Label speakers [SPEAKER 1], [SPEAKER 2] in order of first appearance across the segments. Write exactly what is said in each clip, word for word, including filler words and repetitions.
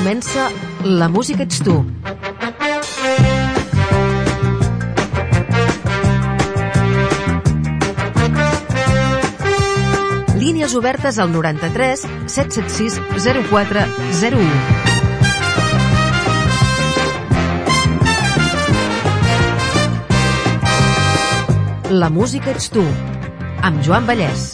[SPEAKER 1] Comença La música ets tu. Línies obertes al noranta-tres set set sis zero quatre zero u. La música ets tu, amb Joan Vallès.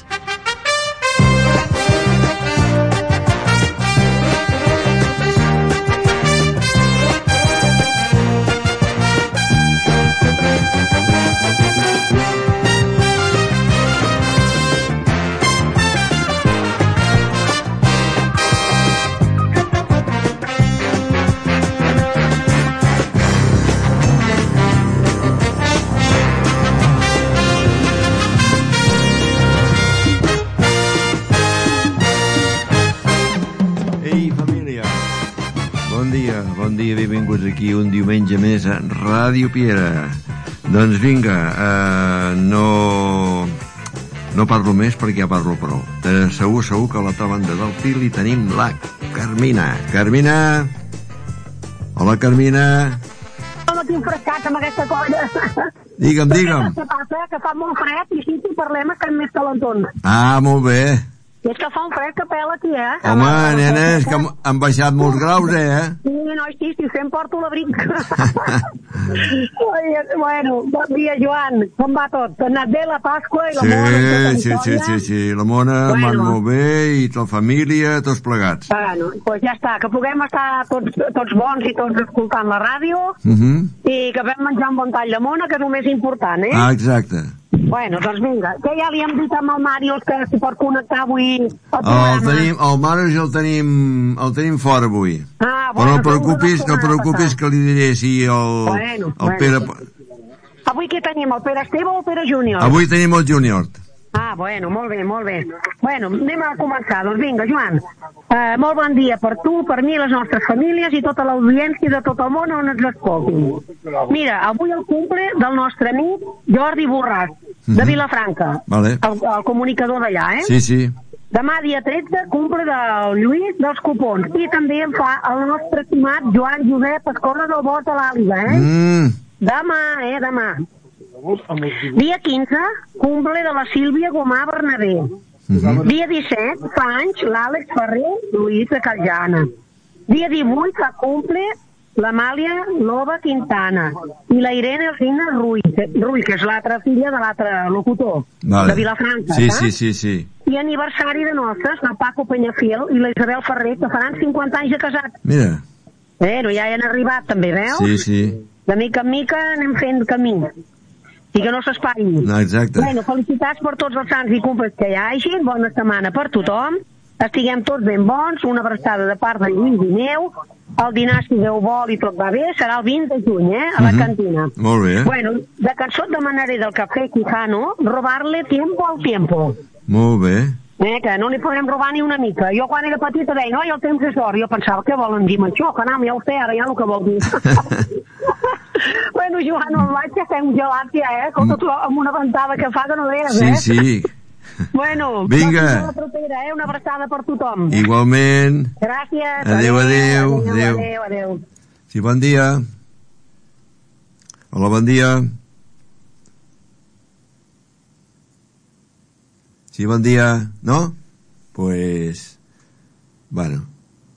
[SPEAKER 2] Benvinguts aquí un diumenge més a Ràdio Piera. Doncs vinga, eh, no no parlo més perquè ja parlo prou. Eh, segur, segur que a l'altra banda del fil hi tenim la Carmina. Carmina! Hola, Carmina!
[SPEAKER 3] Som aquí enfrescats amb aquesta colla.
[SPEAKER 2] Digue'm, digue'm.
[SPEAKER 3] Què passa? Que fa molt fred i així si parlem estem més calentons.
[SPEAKER 2] Ah, molt bé.
[SPEAKER 3] I és que fa un fred que pela aquí, eh?
[SPEAKER 2] Home, nena, és que han baixat molts graus, eh?
[SPEAKER 3] Sí, no, sí, sí, sempre porto l'abric. Bueno, bon dia, Joan. Com va tot? T'ha anat bé la Pasqua i la
[SPEAKER 2] sí,
[SPEAKER 3] Mona?
[SPEAKER 2] Sí, sí, sí, sí, la Mona bueno. M'ha molt bé i la família, tots plegats.
[SPEAKER 3] Bueno, doncs pues ja està, que puguem estar tots, tots bons i tots escoltant la ràdio
[SPEAKER 2] uh -huh.
[SPEAKER 3] i que vam menjar un bon tall de Mona, que és el més important, eh?
[SPEAKER 2] Ah, exacte.
[SPEAKER 3] Bueno, doncs vinga, que ja li hem dit amb el Màrius que s'hi pot connectar avui al
[SPEAKER 2] programa. El, tenim, el Màrius el tenim, el tenim fora avui.
[SPEAKER 3] Ah,
[SPEAKER 2] bueno, però no preocupis, no preocupis que li diré si el,
[SPEAKER 3] bueno,
[SPEAKER 2] el
[SPEAKER 3] bueno.
[SPEAKER 2] Pere...
[SPEAKER 3] Avui què tenim, el Pere Esteve o el Pere Júnior?
[SPEAKER 2] Avui tenim el Júnior.
[SPEAKER 3] Ah, bueno, molt bé, molt bé. Bueno, anem a començar. Doncs vinga, Joan. Uh, molt bon dia per tu, per mi, les nostres famílies i tota l'audiència de tot el món on ens escoltin. Mira, avui el cumple del nostre amic Jordi Borràs, de uh-huh. Vilafranca,
[SPEAKER 2] vale.
[SPEAKER 3] el, el comunicador d'allà, eh?
[SPEAKER 2] Sí, sí.
[SPEAKER 3] Demà, dia tretze, cumple del Lluís dels Copons. I també en fa el nostre estimat Joan Josep Escorra del Bot a l'Àliga, eh?
[SPEAKER 2] Mm.
[SPEAKER 3] Demà, eh, demà. Dia quinze, cumple de la Sílvia Gomà Bernabé. Uh-huh. Dia disset, fa anys, l'Àlex Ferrer Luis de Caljana. Dia divuit, fa cumple l'Amàlia Loba Quintana i la Irene Rina Rull, Rull que és l'altra filla de l'altre locutor, vale. De Vilafranca.
[SPEAKER 2] Sí, sí, sí, sí.
[SPEAKER 3] I aniversari de nostres, el Paco Peñafiel i la Isabel Ferrer, que faran cinquanta anys de casat.
[SPEAKER 2] Mira.
[SPEAKER 3] Bueno, ja hi han arribat també, veus?
[SPEAKER 2] Sí, sí.
[SPEAKER 3] De mica en mica anem fent camí. I que no s'esparin.
[SPEAKER 2] No, exacte.
[SPEAKER 3] Bueno, felicitats per tots els sants i cumples que hi hagi, bona setmana per tothom, estiguem tots ben bons, una abraçada de part de Lluís i Neu, el dinar si Déu vol i tot va bé, serà el vint de juny, eh, a la uh-huh. cantina.
[SPEAKER 2] Molt bé.
[SPEAKER 3] Bueno, de cançó et demanaré del Café Quijano, robar-le tiempo al tiempo.
[SPEAKER 2] Molt bé.
[SPEAKER 3] Eh, que no n'hi podrem robar ni una mica. Jo quan era petita deia, no, i el temps és d'or. Jo pensava, què volen dir amb això? Que anam, ja ho sé, ara ja el que vol dir. Bueno, Joan, el maig ja fem gelat ja, eh? Escolta, tu amb una ventada que fa que no veies,
[SPEAKER 2] sí,
[SPEAKER 3] eh?
[SPEAKER 2] Sí, sí.
[SPEAKER 3] Bueno,
[SPEAKER 2] vinga.
[SPEAKER 3] La propera, eh? Una abraçada per tothom.
[SPEAKER 2] Igualment.
[SPEAKER 3] Gràcies.
[SPEAKER 2] Adéu, adéu.
[SPEAKER 3] Adéu, adéu. adéu, adéu.
[SPEAKER 2] Sí, bon dia. Hola, bon dia. Sí, bon dia. No? Pues... Bueno...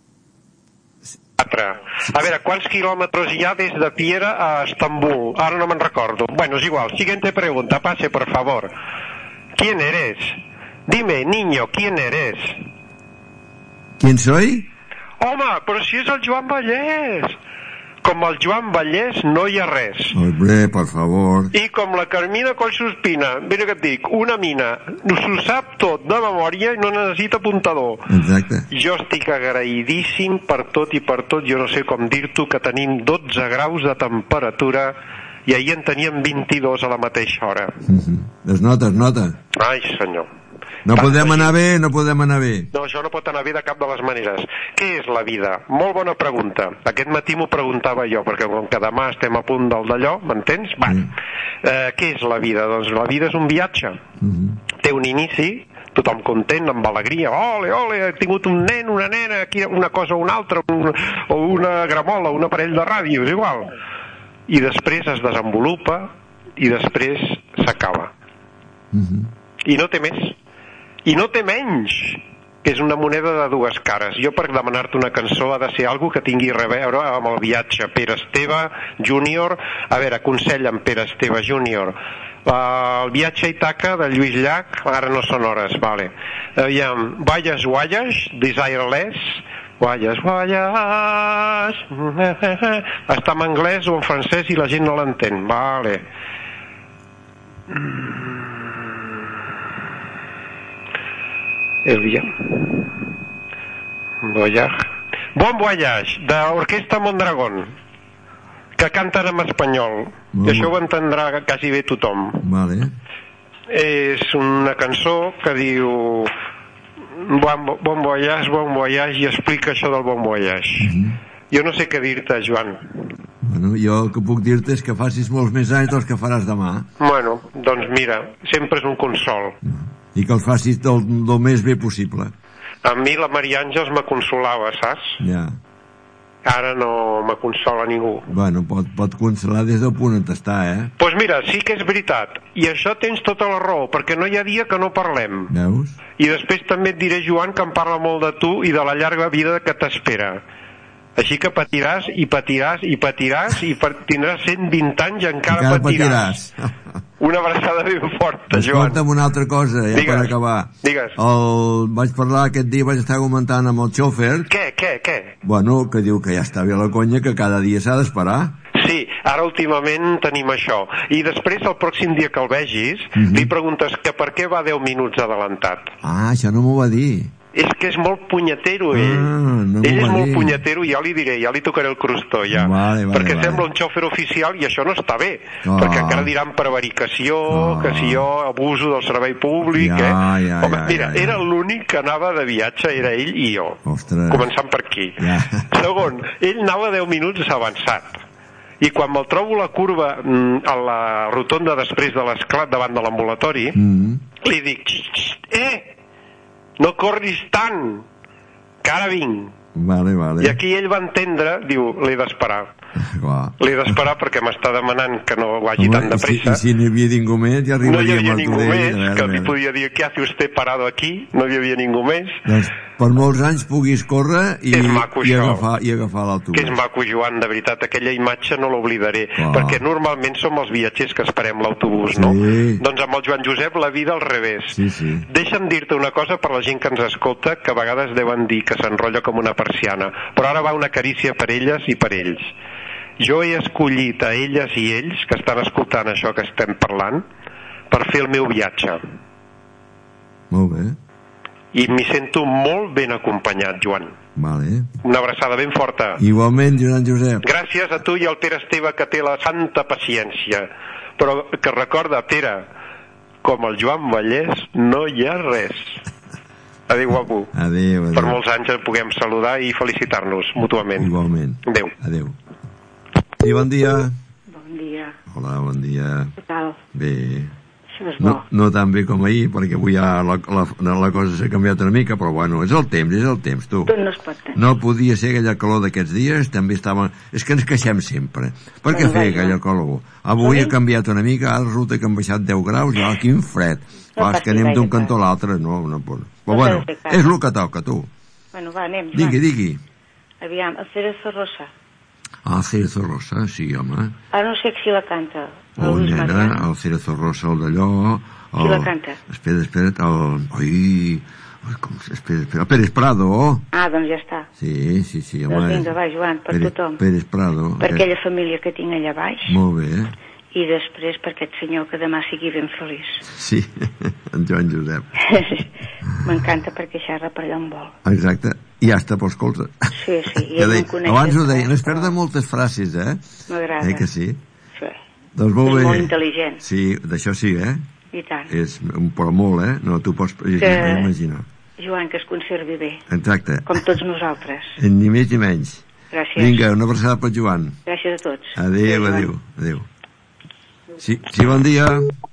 [SPEAKER 4] A veure, quants quilòmetres hi ha des de Piera a Estambul? Ara no me'n recordo. Bueno, es igual. Siguiente pregunta. Pase, por favor. ¿Quién eres? Dime, niño, ¿quién eres?
[SPEAKER 2] ¿Quién soy?
[SPEAKER 4] Home, però si és el Joan Vallès. Com el Joan Vallès no hi ha res.
[SPEAKER 2] Hombre, por favor.
[SPEAKER 4] I com la Carmina Collsospina, mira que et dic, una mina, s'ho sap tot de memòria i no necessita apuntador.
[SPEAKER 2] Exacte.
[SPEAKER 4] Jo estic agraïdíssim per tot i per tot, jo no sé com dir-t'ho, que tenim dotze graus de temperatura i ahir en teníem vint-i-dos a la mateixa hora.
[SPEAKER 2] Mm-hmm. Es nota, es nota.
[SPEAKER 4] Ai, senyor.
[SPEAKER 2] No podem anar bé, no podem anar bé.
[SPEAKER 4] No, això no pot anar bé de cap de les maneres. Què és la vida? Molt bona pregunta. Aquest matí m'ho preguntava jo, perquè com que demà estem a punt del d'allò, m'entens? Va. Mm. Eh, què és la vida? Doncs la vida és un viatge. Mm-hmm. Té un inici, tothom content, amb alegria, ole, ole, he tingut un nen, una nena, aquí una cosa o una altra, un, o una gramola, un aparell de ràdio, és igual. I després es desenvolupa i després s'acaba.
[SPEAKER 2] Mm-hmm.
[SPEAKER 4] I no té més. I no té menys. És una moneda de dues cares. Jo, per demanar-te una cançó, ha de ser algo que tingui a veure amb el viatge. Pere Esteve Júnior, a veure, aconsella'm Pere Esteve Júnior. Uh, el viatge a Ítaca de Lluís Llach, ara no són hores, vale. Aviam, Guayas, Guayas, Desireless, Guayas, Guayas... Està en anglès o en francès i la gent no l'entén, vale. El viatge... Voyage... Bon Voyage, d'Orquestra Mondragón, que canten en espanyol. I això ho entendrà quasi bé tothom.
[SPEAKER 2] Vale.
[SPEAKER 4] És una cançó que diu bon, bon voyage, bon voyage, i explica això del bon voyage. Mm-hmm. Jo no sé què dir-te, Joan.
[SPEAKER 2] Bueno, jo el que puc dir-te és que facis molts més anys dels que faràs demà.
[SPEAKER 4] Bueno, doncs mira, sempre és un consol.
[SPEAKER 2] I que els facis del, del més bé possible.
[SPEAKER 4] A mi la Maria Àngels me consolava, saps?
[SPEAKER 2] Ja.
[SPEAKER 4] Ara no me consola ningú.
[SPEAKER 2] Bueno, pot, pot consolar des del punt on està, eh?
[SPEAKER 4] Doncs pues mira, sí que és veritat. I això tens tota la raó, perquè no hi ha dia que no parlem.
[SPEAKER 2] Veus?
[SPEAKER 4] I després també et diré, Joan, que em parla molt de tu i de la llarga vida que t'espera. Així que patiràs i patiràs i patiràs i tindràs cent vint anys i encara, encara patiràs. patiràs. Una abraçada ben forta, Joan.
[SPEAKER 2] Escolta'm una altra cosa, ja digues, per acabar.
[SPEAKER 4] Digues.
[SPEAKER 2] El... Vaig parlar aquest dia, vaig estar comentant amb el xòfer.
[SPEAKER 4] Què, què, què?
[SPEAKER 2] Bueno, que diu que ja està bé la conya, que cada dia s'ha d'esperar.
[SPEAKER 4] Sí, ara últimament tenim això. I després, el pròxim dia que el vegis, mm-hmm. li preguntes que per què va deu minuts adelantat.
[SPEAKER 2] Ah, això no m'ho va dir.
[SPEAKER 4] És que és molt punyetero, ell.
[SPEAKER 2] Ah, no
[SPEAKER 4] ell és molt
[SPEAKER 2] dir.
[SPEAKER 4] punyetero, ja li diré, ja li tocaré el crostó, ja.
[SPEAKER 2] Vale, vale,
[SPEAKER 4] perquè
[SPEAKER 2] vale.
[SPEAKER 4] Sembla un xòfer oficial i això no està bé.
[SPEAKER 2] Oh.
[SPEAKER 4] Perquè encara diran prevaricació, oh. que si jo abuso del servei públic,
[SPEAKER 2] ja,
[SPEAKER 4] eh?
[SPEAKER 2] Ja,
[SPEAKER 4] Home,
[SPEAKER 2] ja,
[SPEAKER 4] mira,
[SPEAKER 2] ja, ja.
[SPEAKER 4] era l'únic que anava de viatge, era ell i jo.
[SPEAKER 2] Ostres.
[SPEAKER 4] Començant per aquí.
[SPEAKER 2] Ja.
[SPEAKER 4] Segon, ell anava deu minuts avançat. I quan me'l trobo la curva a la rotonda després de l'esclat davant de l'ambulatori, mm. li dic, eh, no corris tant, que ara vinc.
[SPEAKER 2] Vale, vale.
[SPEAKER 4] I aquí ell va entendre, diu, l'he d'esperar. L'he d'esperar perquè m'està demanant que no vagi Home, tan de pressa.
[SPEAKER 2] I si, si n'hi havia ningú més, ja arribaria
[SPEAKER 4] no hi havia
[SPEAKER 2] amb
[SPEAKER 4] ningú
[SPEAKER 2] Tudell,
[SPEAKER 4] més,
[SPEAKER 2] veure,
[SPEAKER 4] que li podia dir, què hace usted parado aquí? No hi havia ningú més.
[SPEAKER 2] Doncs per molts anys puguis córrer i,
[SPEAKER 4] maco,
[SPEAKER 2] i agafar, i agafar l'autobús.
[SPEAKER 4] Que és maco, Joan, de veritat, aquella imatge no l'oblidaré,
[SPEAKER 2] oh.
[SPEAKER 4] perquè normalment som els viatgers que esperem l'autobús, sí. no? Doncs amb el Joan Josep la vida al revés.
[SPEAKER 2] Sí, sí.
[SPEAKER 4] Deixa'm dir-te una cosa per la gent que ens escolta, que a vegades deuen dir que s'enrotlla com una persiana, però ara va una carícia per elles i per ells. Jo he escollit a elles i ells que estan escoltant això que estem parlant per fer el meu viatge.
[SPEAKER 2] Molt bé.
[SPEAKER 4] I m'hi sento molt ben acompanyat, Joan.
[SPEAKER 2] Vale.
[SPEAKER 4] Una abraçada ben forta.
[SPEAKER 2] Igualment, Joan Josep.
[SPEAKER 4] Gràcies a tu i al Pere Esteve, que té la santa paciència. Però que recorda, Pere, com el Joan Vallès no hi ha res. Adéu, guapo.
[SPEAKER 2] Adéu, adéu.
[SPEAKER 4] Per molts anys el puguem saludar i felicitar-nos mútuament.
[SPEAKER 2] Igualment.
[SPEAKER 4] Adéu.
[SPEAKER 2] Adéu. Sí, bon dia.
[SPEAKER 5] Bon dia.
[SPEAKER 2] Hola, bon dia.
[SPEAKER 5] Què tal?
[SPEAKER 2] Bé.
[SPEAKER 5] Això és bo.
[SPEAKER 2] No, no tan bé com ahir, perquè avui ja la, la, la cosa s'ha canviat una mica, però bueno, és el temps, és el temps, tu.
[SPEAKER 5] Tot no es pot tenir.
[SPEAKER 2] No podia ser aquella calor d'aquests dies, també estava... És que ens queixem sempre. Per què fer aquella calor? Avui ha canviat una mica, ara resulta que han baixat deu graus, i ara quin fred. Clar, és que anem d'un cantó a l'altre, no, no pot. Però bueno, és el que toca, tu.
[SPEAKER 5] Bueno, va, anem.
[SPEAKER 2] Digui, digui.
[SPEAKER 5] Aviam, el Cerezo Rosa.
[SPEAKER 2] Ah, el Cerezo Rosa, sí, home.
[SPEAKER 5] Ara no sé si la canta.
[SPEAKER 2] Oh, nena, el Cerezo Rosa, el d'allò... El...
[SPEAKER 5] Qui la canta?
[SPEAKER 2] Espera, espera, el... Ui... Com... Espera, espera, el Pérez Prado.
[SPEAKER 5] Ah, doncs ja està.
[SPEAKER 2] Sí, sí, sí, home.
[SPEAKER 5] Doncs vinga, va, Joan, per
[SPEAKER 2] Pérez,
[SPEAKER 5] tothom.
[SPEAKER 2] Pérez Prado.
[SPEAKER 5] Per aquella família que tinc allà baix.
[SPEAKER 2] Molt bé.
[SPEAKER 5] I després per aquest senyor que demà sigui ben feliç.
[SPEAKER 2] Sí, en Joan Josep.
[SPEAKER 5] M'encanta perquè xerra per allà on vol.
[SPEAKER 2] Exacte, i ja està pels colzes.
[SPEAKER 5] Sí, sí, i ell
[SPEAKER 2] deia,
[SPEAKER 5] em coneix.
[SPEAKER 2] Abans ho deien, es perden moltes frases, eh?
[SPEAKER 5] M'agrada.
[SPEAKER 2] Eh que sí?
[SPEAKER 5] Sí.
[SPEAKER 2] Doncs molt
[SPEAKER 5] és
[SPEAKER 2] bé.
[SPEAKER 5] molt intel·ligent.
[SPEAKER 2] Sí, d'això sí, eh?
[SPEAKER 5] I tant.
[SPEAKER 2] És un però molt, eh? No t'ho pots que... imaginar.
[SPEAKER 5] Joan, que es conservi bé.
[SPEAKER 2] Exacte.
[SPEAKER 5] Com tots nosaltres.
[SPEAKER 2] Ni més ni menys.
[SPEAKER 5] Gràcies.
[SPEAKER 2] Vinga, una abraçada per Joan.
[SPEAKER 5] Gràcies a tots.
[SPEAKER 2] Adéu, adéu, adéu. Sí, sí, bon dia.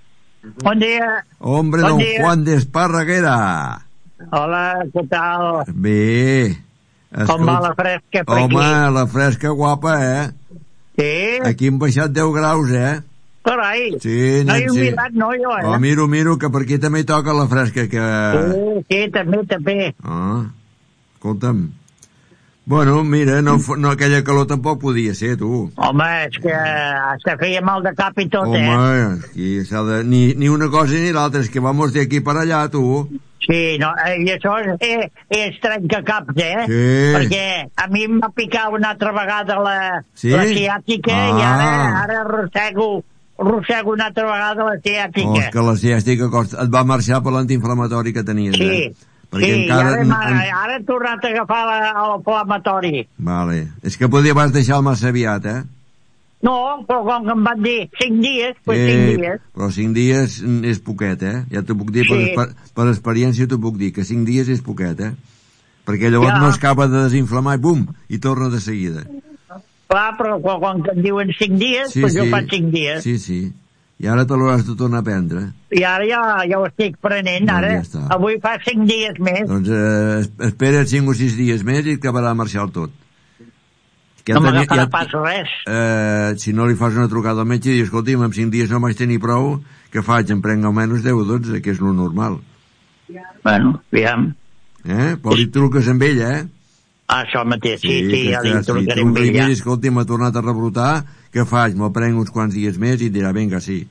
[SPEAKER 6] Bon dia.
[SPEAKER 2] Hombre,
[SPEAKER 6] bon
[SPEAKER 2] don
[SPEAKER 6] dia.
[SPEAKER 2] Juan de Esparraguera.
[SPEAKER 6] Hola, què tal?
[SPEAKER 2] Bé.
[SPEAKER 6] Com va la fresca per
[SPEAKER 2] Home,
[SPEAKER 6] aquí?
[SPEAKER 2] Home, la fresca guapa, eh?
[SPEAKER 6] Sí?
[SPEAKER 2] Aquí hem baixat deu graus, eh?
[SPEAKER 6] Carai.
[SPEAKER 2] Sí,
[SPEAKER 6] no he
[SPEAKER 2] sí.
[SPEAKER 6] mirat, no, jo, eh?
[SPEAKER 2] Oh, miro, miro, que per aquí també hi toca la fresca, que...
[SPEAKER 6] Sí, sí, també, també.
[SPEAKER 2] Ah, escolta'm. Bueno, mira, no, no, aquella calor tampoc podia ser, tu.
[SPEAKER 6] Home, és que se feia mal de cap i tot,
[SPEAKER 2] Home,
[SPEAKER 6] eh?
[SPEAKER 2] Home, aquí s'ha de... Ni, ni una cosa ni l'altra, és que vamos d'aquí per allà, tu.
[SPEAKER 6] Sí, no, i això és, és, és trencacaps, eh?
[SPEAKER 2] Sí.
[SPEAKER 6] Perquè a mi em va picar una altra vegada la,
[SPEAKER 2] Sí?
[SPEAKER 6] la ciàtica
[SPEAKER 2] Ah.
[SPEAKER 6] i ara, ara arrossego, arrossego una altra vegada la ciàtica.
[SPEAKER 2] Oh, és que la ciàstica costa... Et va marxar per l'antiinflamatori que tenies,
[SPEAKER 6] Sí,
[SPEAKER 2] eh? Perquè
[SPEAKER 6] sí,
[SPEAKER 2] encara...
[SPEAKER 6] i ara, en... ara he tornat a agafar la- l'inflamatori.
[SPEAKER 2] Vale. És que podia vas deixar massa aviat, eh?
[SPEAKER 6] No, però com que em van dir cinc dies, doncs
[SPEAKER 2] Eh,
[SPEAKER 6] cinc dies.
[SPEAKER 2] Però cinc dies és poquet, eh? Ja t'ho puc dir, per,
[SPEAKER 6] Sí.
[SPEAKER 2] per, per experiència t'ho puc dir, que cinc dies és poquet, eh? Perquè llavors
[SPEAKER 6] Ja.
[SPEAKER 2] no es acaba de desinflamar i bum, i torna de seguida.
[SPEAKER 6] Clar, però quan, quan em diuen cinc dies,
[SPEAKER 2] Sí,
[SPEAKER 6] doncs
[SPEAKER 2] sí.
[SPEAKER 6] jo faig cinc dies.
[SPEAKER 2] Sí, sí. I ara te l'hauràs de tornar a prendre.
[SPEAKER 6] I ara ja, ja ho estic prenent,
[SPEAKER 2] Doncs
[SPEAKER 6] ara.
[SPEAKER 2] ja està.
[SPEAKER 6] Avui fa cinc dies més.
[SPEAKER 2] Doncs eh, es- espera't cinc o sis dies més i acabarà de marxar el tot. Que
[SPEAKER 6] No
[SPEAKER 2] tenia-
[SPEAKER 6] m'agafarà pas res.
[SPEAKER 2] Eh, si no li fas una trucada al metge i dius, escolti'm, en cinc dies no vaig tenir prou, què faig? Em prenc almenys deu o dotze, que és lo normal.
[SPEAKER 6] Bueno, aviam.
[SPEAKER 2] Eh? Però li truques amb ell, eh?
[SPEAKER 6] Això mateix, sí, sí,
[SPEAKER 2] que
[SPEAKER 6] ja li
[SPEAKER 2] estàs-
[SPEAKER 6] trucaré
[SPEAKER 2] li
[SPEAKER 6] amb
[SPEAKER 2] truca i
[SPEAKER 6] ella.
[SPEAKER 2] mira, escolti, m'ha tornat a rebrotar, què faig? Me'l prenc uns quants dies més i et dirà, vinga, sí.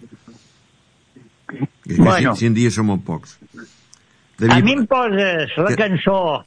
[SPEAKER 2] És que
[SPEAKER 6] Bueno.
[SPEAKER 2] cinc, cinc dies són molt pocs.
[SPEAKER 6] A
[SPEAKER 2] David,
[SPEAKER 6] mi em poses la
[SPEAKER 2] Que-
[SPEAKER 6] cançó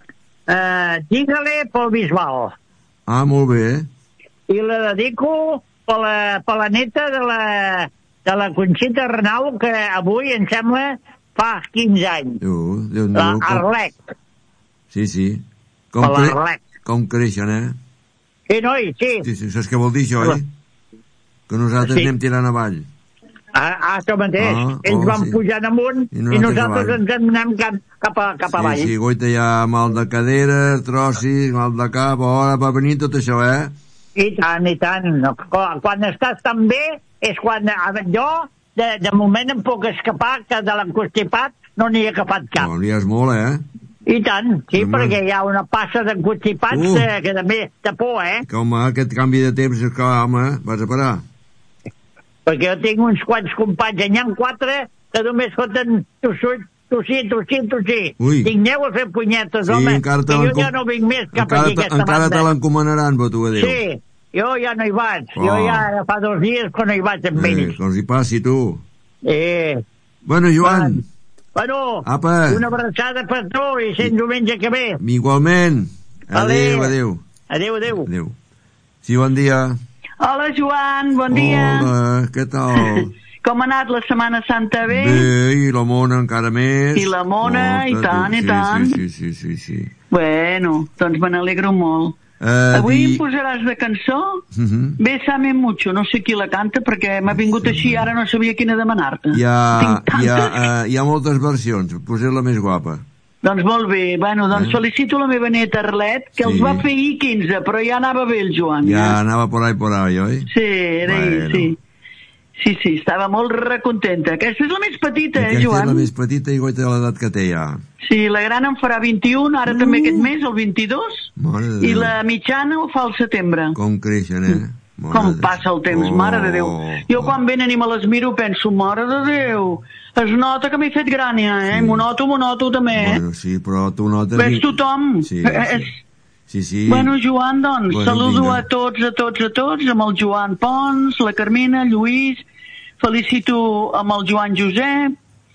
[SPEAKER 6] eh, Dígale pel Bisbal
[SPEAKER 2] Ah, molt bé.
[SPEAKER 6] i la dedico per la, per la neta de la, de la Conxita Renau, que avui, em sembla, fa quinze anys.
[SPEAKER 2] Déu, Déu,
[SPEAKER 6] La
[SPEAKER 2] Déu, com...
[SPEAKER 6] Arlec.
[SPEAKER 2] Sí, sí. Com,
[SPEAKER 6] Per
[SPEAKER 2] cre...
[SPEAKER 6] l'Arlec.
[SPEAKER 2] com creixen, eh?
[SPEAKER 6] Sí, noi, sí.
[SPEAKER 2] Sí, sí, saps què vol dir això, oi? Que nosaltres
[SPEAKER 6] Sí.
[SPEAKER 2] anem tirant avall.
[SPEAKER 6] Ah, ah, això mateix.
[SPEAKER 2] Ah,
[SPEAKER 6] Ells
[SPEAKER 2] oh,
[SPEAKER 6] van
[SPEAKER 2] sí.
[SPEAKER 6] pujant amunt
[SPEAKER 2] I
[SPEAKER 6] i
[SPEAKER 2] nosaltres
[SPEAKER 6] nosaltres
[SPEAKER 2] avall.
[SPEAKER 6] ens en anem cap, cap, a, cap avall.
[SPEAKER 2] Sí, sí, goita hi ha mal de cadera, trossis, mal de cap, ara va venir tot això, eh?
[SPEAKER 6] I tant, i tant. No, Quan, quan estàs tan bé és quan... A veure, jo, de, de moment em puc escapar, que de l'encostipat no n'hi he agafat cap.
[SPEAKER 2] No, n'hi has molt, eh?
[SPEAKER 6] I tant, sí,
[SPEAKER 2] Home.
[SPEAKER 6] perquè hi ha una passa d'encostipats
[SPEAKER 2] Uh.
[SPEAKER 6] uh. que també de por, eh?
[SPEAKER 2] Que, home, aquest canvi de temps, és que, home, vas a parar.
[SPEAKER 6] Perquè jo tinc uns quants companys, n'hi ha quatre que només foten tossir, tossir, tossir, tossir.
[SPEAKER 2] Ui.
[SPEAKER 6] Dic, aneu a fer punyetes,
[SPEAKER 2] Sí,
[SPEAKER 6] home,
[SPEAKER 2] encara te
[SPEAKER 6] que jo
[SPEAKER 2] l'encom-
[SPEAKER 6] ja no vinc més cap
[SPEAKER 2] encara
[SPEAKER 6] aquí
[SPEAKER 2] te-
[SPEAKER 6] aquesta
[SPEAKER 2] encara
[SPEAKER 6] banda.
[SPEAKER 2] te l'encomanaran, bo tu, adéu.
[SPEAKER 6] Sí, jo ja no hi vaig.
[SPEAKER 2] Oh.
[SPEAKER 6] Jo ja fa dos dies que no hi vaig amb
[SPEAKER 2] Eh,
[SPEAKER 6] ells.
[SPEAKER 2] que els hi passi, tu.
[SPEAKER 6] Eh,
[SPEAKER 2] Bueno, Joan,
[SPEAKER 6] bueno,
[SPEAKER 2] Apa.
[SPEAKER 6] una abraçada per tu i sent diumenge que ve.
[SPEAKER 2] igualment. Adéu,
[SPEAKER 6] Vale.
[SPEAKER 2] adéu.
[SPEAKER 6] Adéu, adéu.
[SPEAKER 2] Adéu. Sí, bon dia.
[SPEAKER 7] Hola, Joan, bon dia.
[SPEAKER 2] Hola, què tal?
[SPEAKER 7] Com ha anat la Setmana Santa bé?
[SPEAKER 2] Bé, i la Mona encara més.
[SPEAKER 7] I la Mona, i tant, i
[SPEAKER 2] sí,
[SPEAKER 7] tant.
[SPEAKER 2] Sí, sí, sí, sí, sí.
[SPEAKER 7] Bueno, doncs me n'alegro molt.
[SPEAKER 2] Uh,
[SPEAKER 7] Avui
[SPEAKER 2] di...
[SPEAKER 7] em posaràs de cançó?
[SPEAKER 2] Uh -huh.
[SPEAKER 7] Bésame mucho, no sé qui la canta perquè m'ha vingut així, ara no sabia quina demanar-te.
[SPEAKER 2] Hi ha,
[SPEAKER 7] Tinc
[SPEAKER 2] hi, ha,
[SPEAKER 7] tantes.
[SPEAKER 2] uh, hi ha moltes versions, poseu la més guapa.
[SPEAKER 7] Doncs molt bé, bueno, doncs
[SPEAKER 2] Eh?
[SPEAKER 7] felicito la meva neta Arlet, que
[SPEAKER 2] Sí.
[SPEAKER 7] els va fer ahir quinze, però ja anava bé el Joan.
[SPEAKER 2] Ja anava por ahí, por ahí, oi?
[SPEAKER 7] Sí, era ahir,
[SPEAKER 2] Bueno.
[SPEAKER 7] sí. Sí, sí, estava molt recontenta. Aquesta és la més petita, eh,
[SPEAKER 2] Aquesta
[SPEAKER 7] Joan?
[SPEAKER 2] és la més petita i goita de l'edat que té ja.
[SPEAKER 7] Sí, la gran en farà vint-i-un, ara també aquest mes, el vint-i-dos,
[SPEAKER 2] Mare de
[SPEAKER 7] i
[SPEAKER 2] Déu.
[SPEAKER 7] la mitjana ho fa al setembre.
[SPEAKER 2] Com creixen, eh? Mare
[SPEAKER 7] Com
[SPEAKER 2] de-
[SPEAKER 7] passa el temps,
[SPEAKER 2] Oh,
[SPEAKER 7] mare de Déu. Jo
[SPEAKER 2] oh.
[SPEAKER 7] quan venen i me les miro penso, mare de Déu, es nota que m'he fet gran ja, eh?
[SPEAKER 2] Sí.
[SPEAKER 7] M'ho noto, m'ho noto també, eh?
[SPEAKER 2] Bueno, sí, però tu notes...
[SPEAKER 7] Veig tothom.
[SPEAKER 2] Sí,
[SPEAKER 7] És...
[SPEAKER 2] sí. Sí, sí.
[SPEAKER 7] Bueno, Joan, doncs,
[SPEAKER 2] Bueno,
[SPEAKER 7] saludo
[SPEAKER 2] vinga.
[SPEAKER 7] a tots, a tots, a tots, amb el Joan Pons, la Carmina, Lluís, felicito amb el Joan Josep,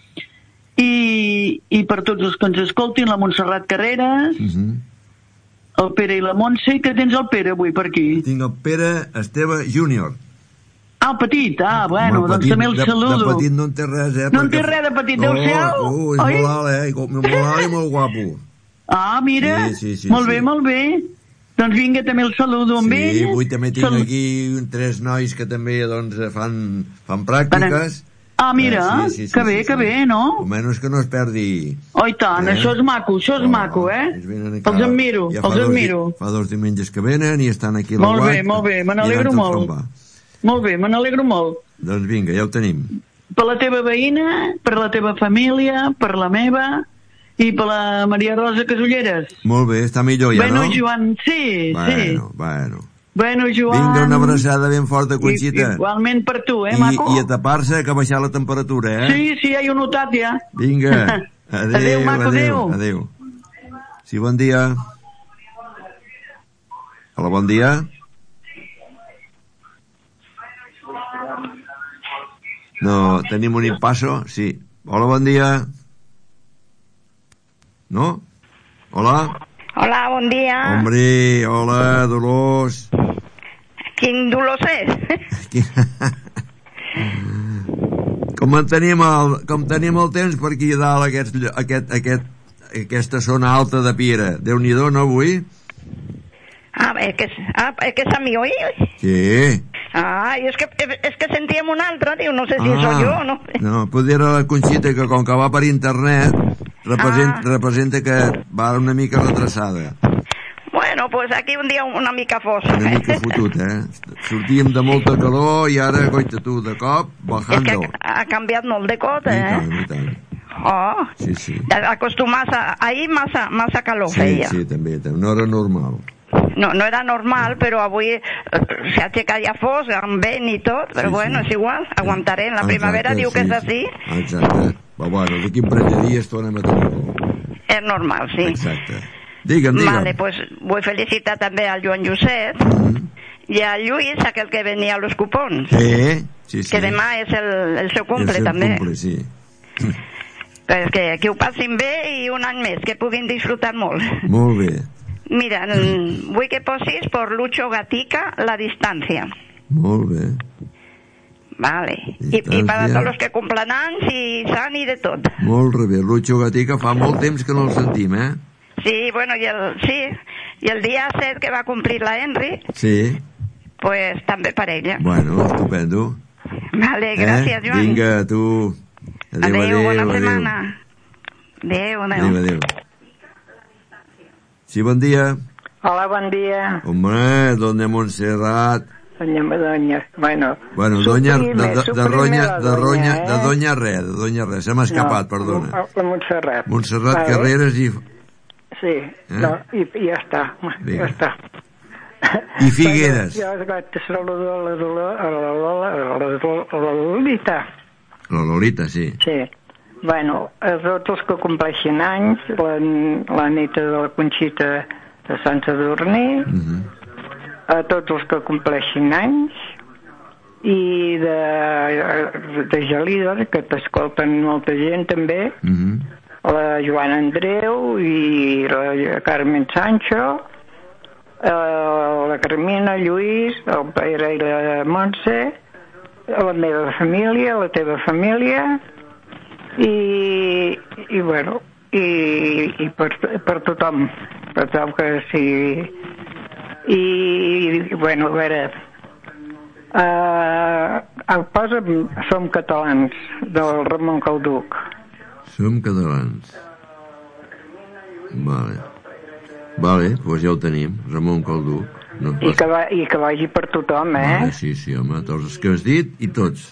[SPEAKER 7] i, i per tots els que ens escoltin, la Montserrat Carreras,
[SPEAKER 2] Uh -huh.
[SPEAKER 7] el Pere i la Montse. Que tens el Pere avui per aquí?
[SPEAKER 2] Tinc el Pere Esteve júnior.
[SPEAKER 7] Ah, el petit, ah, bueno,
[SPEAKER 2] Home,
[SPEAKER 7] doncs
[SPEAKER 2] petit,
[SPEAKER 7] també el
[SPEAKER 2] de,
[SPEAKER 7] saludo.
[SPEAKER 2] De petit no en té res, eh?
[SPEAKER 7] No en
[SPEAKER 2] perquè-
[SPEAKER 7] té res de petit, deu ser alt,
[SPEAKER 2] Oh, és
[SPEAKER 7] oi?
[SPEAKER 2] molt alt, eh? I com- Molt alt i molt guapo.
[SPEAKER 7] Ah, mira,
[SPEAKER 2] Sí, sí, sí,
[SPEAKER 7] molt
[SPEAKER 2] sí.
[SPEAKER 7] bé, molt bé. Doncs vinga, també el saludo amb
[SPEAKER 2] Sí,
[SPEAKER 7] ell.
[SPEAKER 2] avui també tinc
[SPEAKER 7] Sal-
[SPEAKER 2] aquí tres nois que també doncs, fan, fan pràctiques.
[SPEAKER 7] Ah, mira,
[SPEAKER 2] Eh, sí, sí, sí,
[SPEAKER 7] que
[SPEAKER 2] sí,
[SPEAKER 7] bé,
[SPEAKER 2] sí,
[SPEAKER 7] que
[SPEAKER 2] sí.
[SPEAKER 7] bé, no?
[SPEAKER 2] Almenys que no es perdi.
[SPEAKER 7] Oh, i tant,
[SPEAKER 2] Eh?
[SPEAKER 7] això és maco, això és
[SPEAKER 2] Oh,
[SPEAKER 7] maco, eh?
[SPEAKER 2] ells venen
[SPEAKER 7] Els
[SPEAKER 2] cada-
[SPEAKER 7] admiro,
[SPEAKER 2] ja fa
[SPEAKER 7] els
[SPEAKER 2] dos di-
[SPEAKER 7] admiro.
[SPEAKER 2] Fa dos diumenges que venen i estan aquí a
[SPEAKER 7] Molt
[SPEAKER 2] l'aguait.
[SPEAKER 7] bé, molt bé, me n'alegro
[SPEAKER 2] mirant tot
[SPEAKER 7] molt.
[SPEAKER 2] com va.
[SPEAKER 7] Molt bé, me n'alegro molt.
[SPEAKER 2] Doncs vinga, ja ho tenim.
[SPEAKER 7] per la teva veïna, per la teva família, per la meva i per la Maria Rosa Casulleres.
[SPEAKER 2] Molt bé, està millor ja,
[SPEAKER 7] bueno,
[SPEAKER 2] no?
[SPEAKER 7] Bueno, Joan, sí,
[SPEAKER 2] bueno,
[SPEAKER 7] sí.
[SPEAKER 2] Bueno,
[SPEAKER 7] bueno. Joan...
[SPEAKER 2] Vinga, una abraçada ben forta, Conxita.
[SPEAKER 7] I, igualment per tu, eh,
[SPEAKER 2] I,
[SPEAKER 7] maco?
[SPEAKER 2] I a tapar-se, que ha baixat la temperatura, eh?
[SPEAKER 7] Sí, sí, ja hi ho notat, ja.
[SPEAKER 2] Vinga, adéu,
[SPEAKER 7] adéu, maco, adéu.
[SPEAKER 2] Adéu. Sí, bon dia. Hola, bon dia. No, tenim un impasso? Sí. Hola, bon dia. No? Hola?
[SPEAKER 8] Hola, bon dia.
[SPEAKER 2] Hombre, hola, Dolors.
[SPEAKER 8] Quin Dolors és?
[SPEAKER 2] Com en tenim el, com tenim el temps per aquí a dalt, aquest, aquest, aquest, aquesta zona alta de Piera. Déu-n'hi-do, no, avui?
[SPEAKER 8] Ah, es que, ah, es que es a mí hoy.
[SPEAKER 2] Sí.
[SPEAKER 8] Ah, y es que, es que sentíem un altre, diu, no sé si
[SPEAKER 2] ah,
[SPEAKER 8] soy yo o no.
[SPEAKER 2] No, potser era la Conxita, que com que va per internet, representa, ah. representa que va una mica retrasada.
[SPEAKER 8] Bueno, pues aquí un dia una mica fos.
[SPEAKER 2] Una mica fotut, eh? Sortíem de molta calor i ara, coita tu, de cop, bajando.
[SPEAKER 8] És que ha, ha canviat molt de cot, eh?
[SPEAKER 2] I tant, i tant.
[SPEAKER 8] Oh,
[SPEAKER 2] sí, sí.
[SPEAKER 8] Acostumar-se, ahir massa, massa calor
[SPEAKER 2] sí,
[SPEAKER 8] feia.
[SPEAKER 2] Sí, també, no era normal.
[SPEAKER 8] No, no era normal, però avui eh, s'ha aixecat ja fos, amb vent i tot, però sí, bueno, sí. És igual, aguantaré. La primavera exacte, diu que sí, és així.
[SPEAKER 2] Sí. Exacte. Però bueno, d'aquí un parell de dies tornem a tenir-lo.
[SPEAKER 8] És normal, sí.
[SPEAKER 2] Exacte. Digue'm, digue'm.
[SPEAKER 8] Vale, pues vull felicitar també al Joan Josep mm-hmm. i al Lluís, aquel que venia a los cupons.
[SPEAKER 2] Sí, sí, sí.
[SPEAKER 8] Que demà és el, el seu cumple,
[SPEAKER 2] el seu
[SPEAKER 8] també.
[SPEAKER 2] Cumple, sí.
[SPEAKER 8] Però que, que ho passin bé i un any més, que puguin disfrutar molt.
[SPEAKER 2] Molt bé.
[SPEAKER 8] Mira, vull que posis por Lucho Gatica La Distancia.
[SPEAKER 2] Molt bé.
[SPEAKER 8] Vale. I, i para tots los que cumplen anys i sant i de tot.
[SPEAKER 2] Molt bé. Lucho Gatica fa molt temps que no el sentim, eh?
[SPEAKER 8] Sí, bueno, i el, sí, i el dia set que va complir la Henry,
[SPEAKER 2] sí.
[SPEAKER 8] Pues també per ella.
[SPEAKER 2] Bueno, estupendo.
[SPEAKER 8] Vale, gràcies, eh? Joan.
[SPEAKER 2] Vinga, tu. Adéu, adéu,
[SPEAKER 8] adéu, bona
[SPEAKER 2] adéu.
[SPEAKER 8] setmana. Adéu, adéu.
[SPEAKER 2] Adéu, adéu. Sí, bon dia.
[SPEAKER 9] Hola, bon dia.
[SPEAKER 2] Hombre, doña Montserrat.
[SPEAKER 9] Doña, doña, bueno.
[SPEAKER 2] Bueno, doña, de, de, de, roña, de, roña, eh? de doña res, de doña res. Se m'ha escapat, no, perdona.
[SPEAKER 9] La Montserrat.
[SPEAKER 2] Montserrat
[SPEAKER 9] vale.
[SPEAKER 2] Carreras i...
[SPEAKER 9] Sí, eh? no, i, i ja està, Vinga. ja està.
[SPEAKER 2] I Figueres.
[SPEAKER 9] Jo vaig saludar la Lola, la Lolita.
[SPEAKER 2] La Lolita, sí.
[SPEAKER 9] Sí. Bueno, a tots els que compleixin anys, la, la neta de la Conxita de Sant Sadurní, uh-huh. a tots els que compleixin anys, i de, de Gelida, que t'escolten molta gent també, uh-huh. la Joana Andreu i la Carmen Sancho, la Carmina, Lluís, el Pere i la Montse, la meva família, la teva família, i, i bueno, i, i per, per tothom, per tothom que sí. I, i bueno, a veure, uh, el posa Som Catalans, del Ramon Calduc.
[SPEAKER 2] Som Catalans. Vale. Vale, doncs ja ho tenim, Ramon Calduc. No
[SPEAKER 9] I, que va, I que vagi per tothom, eh?
[SPEAKER 2] Vale, sí, sí, home, tots els que has dit i tots.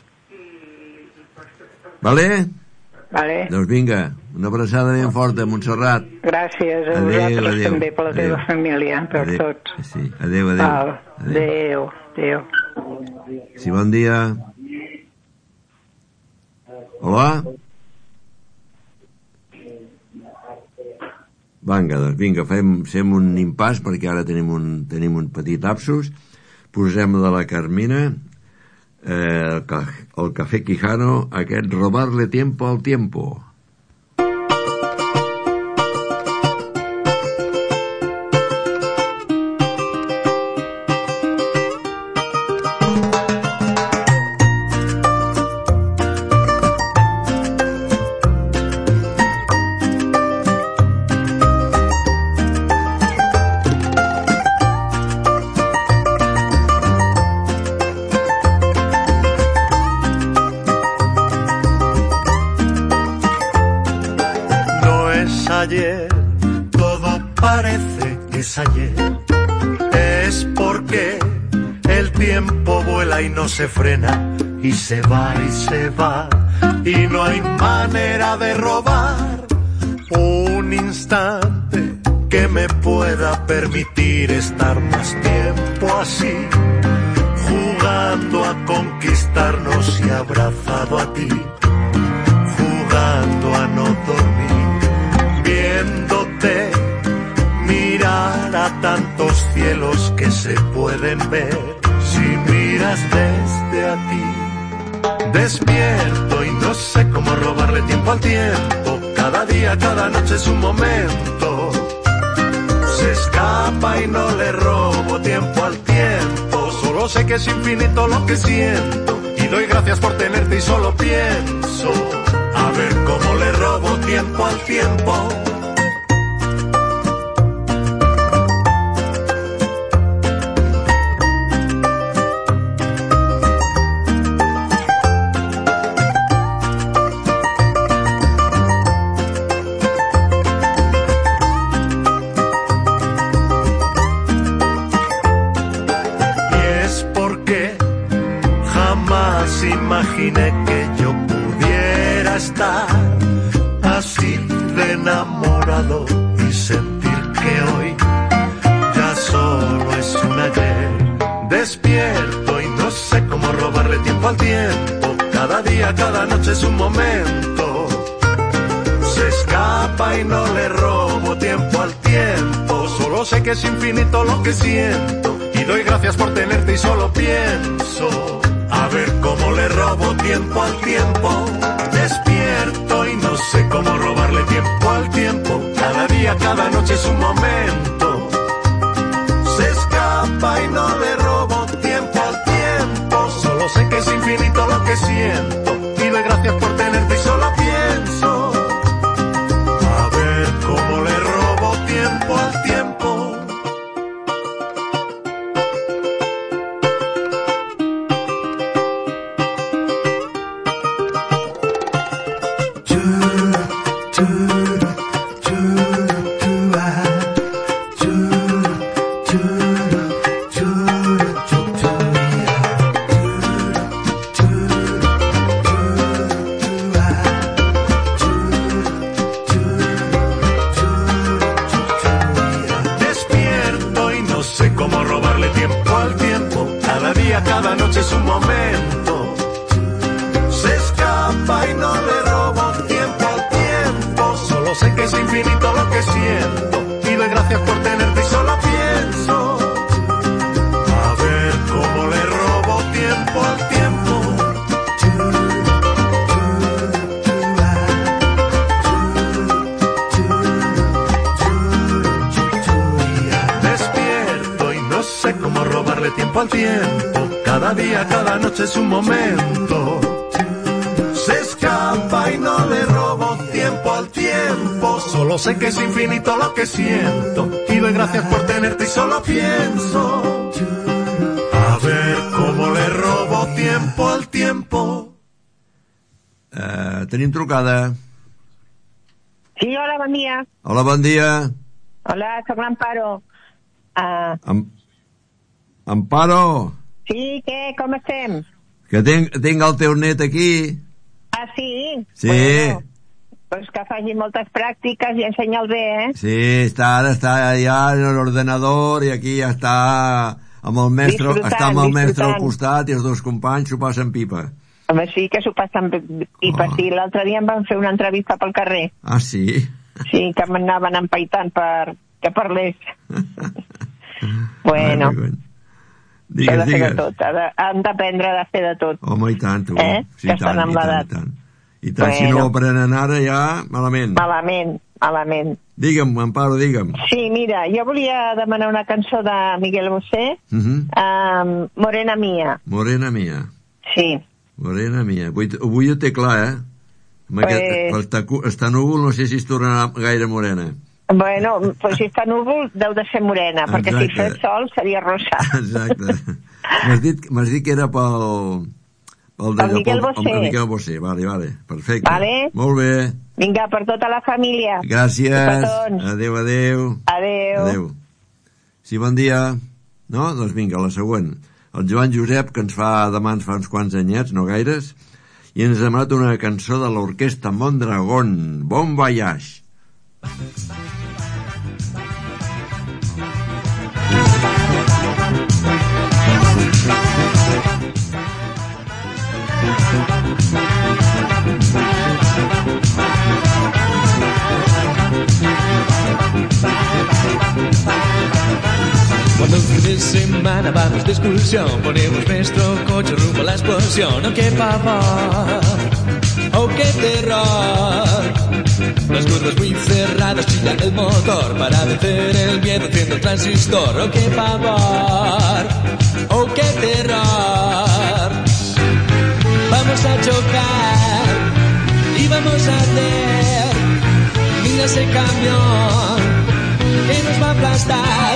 [SPEAKER 2] Vale?
[SPEAKER 9] Vale.
[SPEAKER 2] Doncs vinga, una abraçada ben forta, Montserrat.
[SPEAKER 9] Gràcies a adéu, vosaltres adéu, també, per la adéu. Teva família, per
[SPEAKER 2] adéu.
[SPEAKER 9] Tots.
[SPEAKER 2] Sí, adéu, adéu.
[SPEAKER 9] Val. Adéu, adéu.
[SPEAKER 2] Sí, bon dia. Hola? Vinga, doncs vinga, fem, fem un impàs perquè ara tenim un, tenim un petit lapsus. Posem de la Carmina eh, el, el Café Quijano, aquest Robarle Tiempo al Tiempo.
[SPEAKER 10] Se frena y se va y se va y no hay manera de robar un instante que me pueda permitir estar más tiempo así, jugando a conquistarnos y abrazado a ti, jugando a no dormir, viéndote mirar a tantos cielos que se pueden ver si miras desde aquí. Despierto y no sé cómo robarle tiempo al tiempo, cada día, cada noche es un momento. Se escapa y no le robo tiempo al tiempo, solo sé que es infinito lo que siento y doy gracias por tenerte y solo pienso a ver cómo le robo tiempo al tiempo. Imaginé que yo pudiera estar así de enamorado y sentir que hoy ya solo es un ayer. Despierto y no sé cómo robarle tiempo al tiempo, cada día, cada noche es un momento. Se escapa y no le robo tiempo al tiempo, solo sé que es infinito lo que siento y doy gracias por tenerte y solo pienso a ver cómo le robo tiempo al tiempo. Despierto y no sé cómo robarle tiempo al tiempo, cada día, cada noche es un momento. Se escapa y no le robo tiempo al tiempo, solo sé que es infinito lo que siento y doy gracias por tenerte y solo pienso a ver cómo le robo tiempo al tiempo. Cada noche es un momento. Se escapa y no le robo tiempo al tiempo, solo sé que es infinito lo que siento y doy gracias por tenerte y solo pienso a ver cómo le robo tiempo al tiempo. Despierto y no sé cómo robarle tiempo al tiempo, cada día, cada noche es un momento. Se escapa y no le robo tiempo al tiempo, solo sé que es infinito lo que siento y doy gracias por tenerte y solo pienso a ver cómo le robo tiempo al tiempo.
[SPEAKER 2] Uh, tenim trucada.
[SPEAKER 3] Sí, hola, bon dia.
[SPEAKER 2] Hola, bon dia.
[SPEAKER 3] Hola, soc l'Amparo. Uh...
[SPEAKER 2] Am... Amparo.
[SPEAKER 3] Sí, què? Com estem?
[SPEAKER 2] Que tinc, tinc el teu net aquí.
[SPEAKER 3] Ah, sí?
[SPEAKER 2] Sí.
[SPEAKER 3] Bueno, pues que faci moltes pràctiques i ensenya'l bé, eh?
[SPEAKER 2] Sí, està, ara està allà en l'ordenador i aquí ja està amb el mestre, està amb el mestre al costat i els dos companys s'ho passen pipa.
[SPEAKER 3] Home, sí que s'ho passen pipa, oh. Sí. L'altre dia em van fer una entrevista pel carrer.
[SPEAKER 2] Ah, sí?
[SPEAKER 3] Sí, que m'anaven empaitant per que parlés. Bueno.
[SPEAKER 2] Ai, digues, digues.
[SPEAKER 3] Tot. Han d'aprendre a fer de tot.
[SPEAKER 2] Home, i tant, tu.
[SPEAKER 3] Eh?
[SPEAKER 2] Sí, que estan amb l'edat. I tant, i tant. Bueno. Si no ho aprenen ara, ja, malament.
[SPEAKER 3] Malament, malament.
[SPEAKER 2] Digue'm, Amparo, digue'm.
[SPEAKER 3] Sí, mira, jo volia demanar una cançó de Miguel Bosé, uh -huh. um, Morena Mía.
[SPEAKER 2] Morena Mía.
[SPEAKER 3] Sí.
[SPEAKER 2] Morena Mía. Avui, avui ho té clar, eh? Pues... Aquest, està, està núvol, no sé si es tornarà gaire morena.
[SPEAKER 3] Bueno, pues si està núvol deu de ser morena, exacte. Perquè si fes sol seria rosa.
[SPEAKER 2] Exacte. M'has dit, m'has dit que era pel... pel
[SPEAKER 3] el Miguel Bosé.
[SPEAKER 2] El Miguel Bosé, vale, vale, perfecte.
[SPEAKER 3] Vale.
[SPEAKER 2] Molt bé.
[SPEAKER 3] Vinga, per tota la família.
[SPEAKER 2] Gràcies. Adéu, adéu.
[SPEAKER 3] Adéu.
[SPEAKER 2] Adéu. Sí, bon dia. No? Doncs vinga, la següent. El Joan Josep, que ens fa demà, ens fa uns quants anyets, no gaires, i ens ha demanat una cançó de l'orquestra Mondragón, Bon Voyage.
[SPEAKER 11] Cuando el fin de semana vamos de excursión, ponemos nuestro coche rumbo a la explosión. ¡Oh, qué pavor! ¡Oh, qué terror! Las curvas muy cerradas, chilla el motor para vencer el miedo, enciendo el transistor. ¡Oh, qué pavor! ¡Oh, qué terror! Vamos a chocar y vamos a hacer, mira ese camión que nos va a aplastar.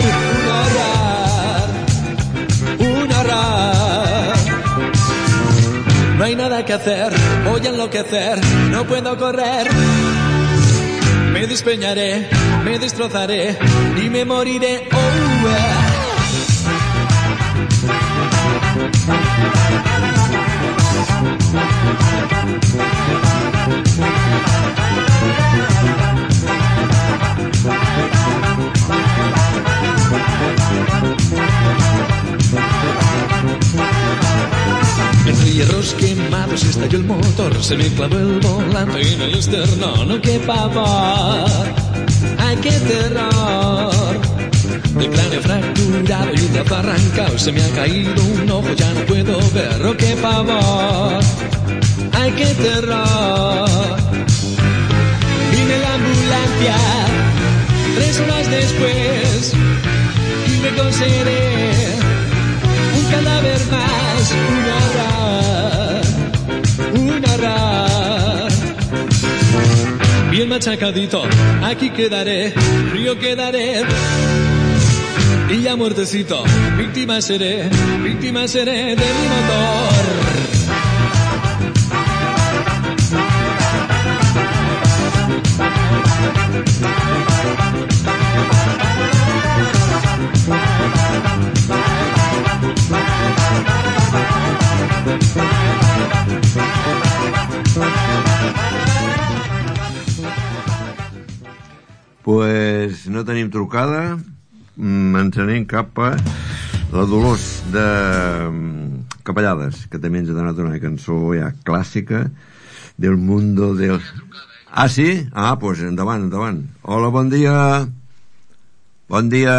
[SPEAKER 11] Un horror, un horror. No hay nada que hacer, voy a enloquecer, no puedo correr. Me despeñaré, me destrozaré y me moriré. Oh, yeah. Entre hierros quemados estalló el motor, se me clavó el volante en el esternón. ¡Oh, qué pavor! ¡Ay, qué terror! El cráneo fracturado y un brazo arrancado, se me ha caído un ojo, ya no puedo ver. ¡Oh, qué pavor! ¡Ay, qué terror! Vine la ambulancia tres horas después y me conseguiré un cadáver más. Un horror, un horror. Bien machacadito, aquí quedaré, frío quedaré. Y ya muertecito, víctima seré, víctima seré de mi motor.
[SPEAKER 2] Pues no tenim trucada, ens anem cap a la Dolors de Capellades, que també ens ha donat una cançó ja clàssica del mundo del... Ah, sí? Ah, pues endavant, endavant. Hola, bon dia. Bon dia.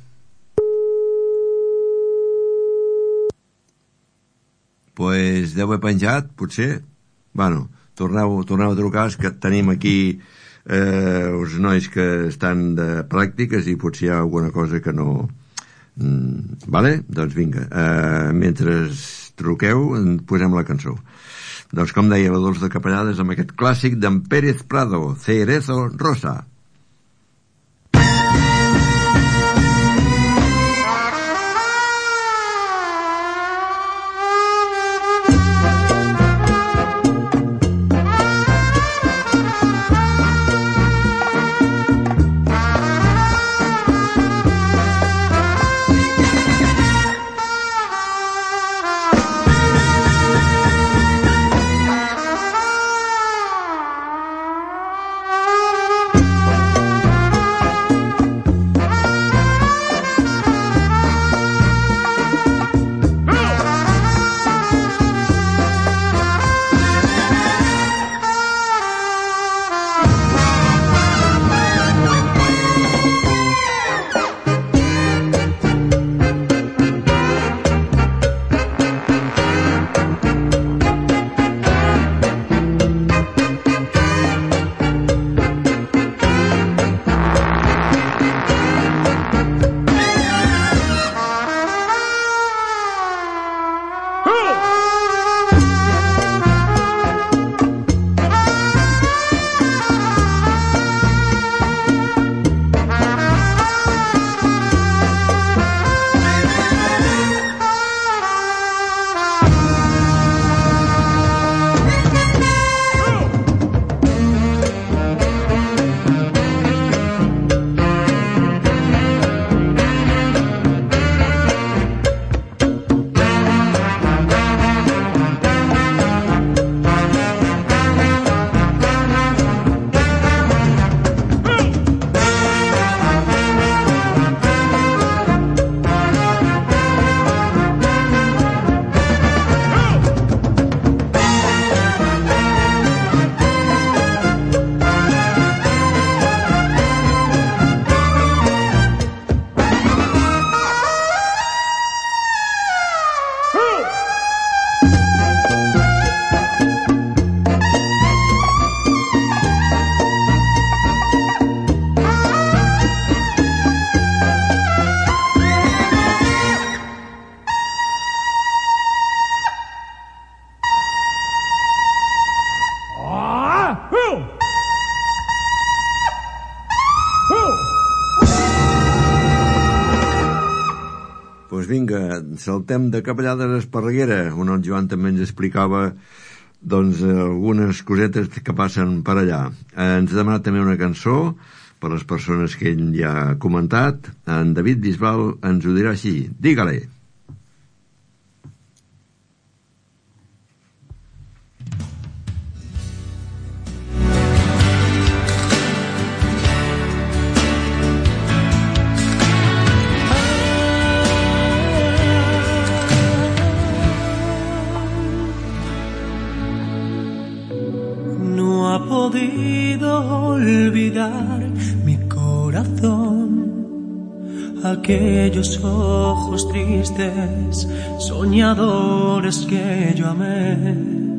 [SPEAKER 2] Pues deu haver penjat, potser. Bueno, torneu, torneu a trucar, que tenim aquí eh, els nois que estan de pràctiques i potser hi ha alguna cosa que no... Mm, vale? Doncs vinga, eh, mentre truqueu posem la cançó. Doncs com deia la Dolors de Capellades, amb aquest clàssic d'en Pérez Prado, Cerezo Rosa. vinga, saltem de Capellades a Esparreguera, on el Joan també ens explicava doncs algunes cosetes que passen per allà. Ens ha demanat també una cançó per les persones que ell ja ha comentat. En David Bisbal ens ho dirà així. Dígale.
[SPEAKER 11] Podido olvidar mi corazón aquellos ojos tristes, soñadores que yo amé.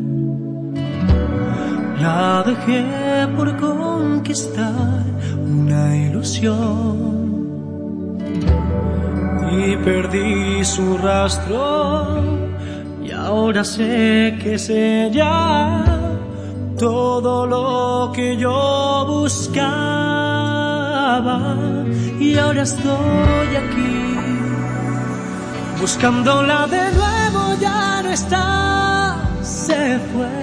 [SPEAKER 11] La dejé por conquistar una ilusión y perdí su rastro, y ahora sé que es ella todo lo que yo buscaba, y ahora estoy aquí buscándola de nuevo. Ya no está, se fue.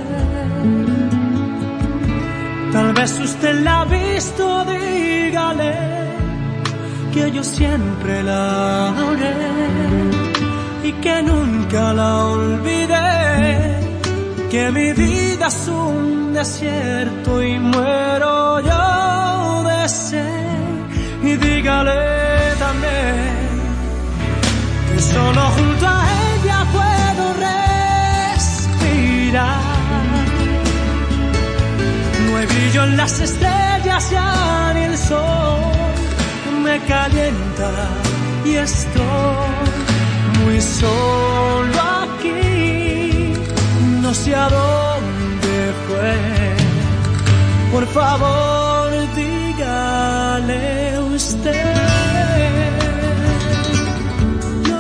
[SPEAKER 11] Tal vez usted la ha visto, dígale que yo siempre la adoré y que nunca la olvidé, que mi vida es un desierto y muero yo de sed. Y dígale también que solo junto a ella puedo respirar. No hay brillo en las estrellas, ya ni el sol me calienta, y estoy muy solo aquí. No sé a dónde fue. Por favor, dígale usted. No.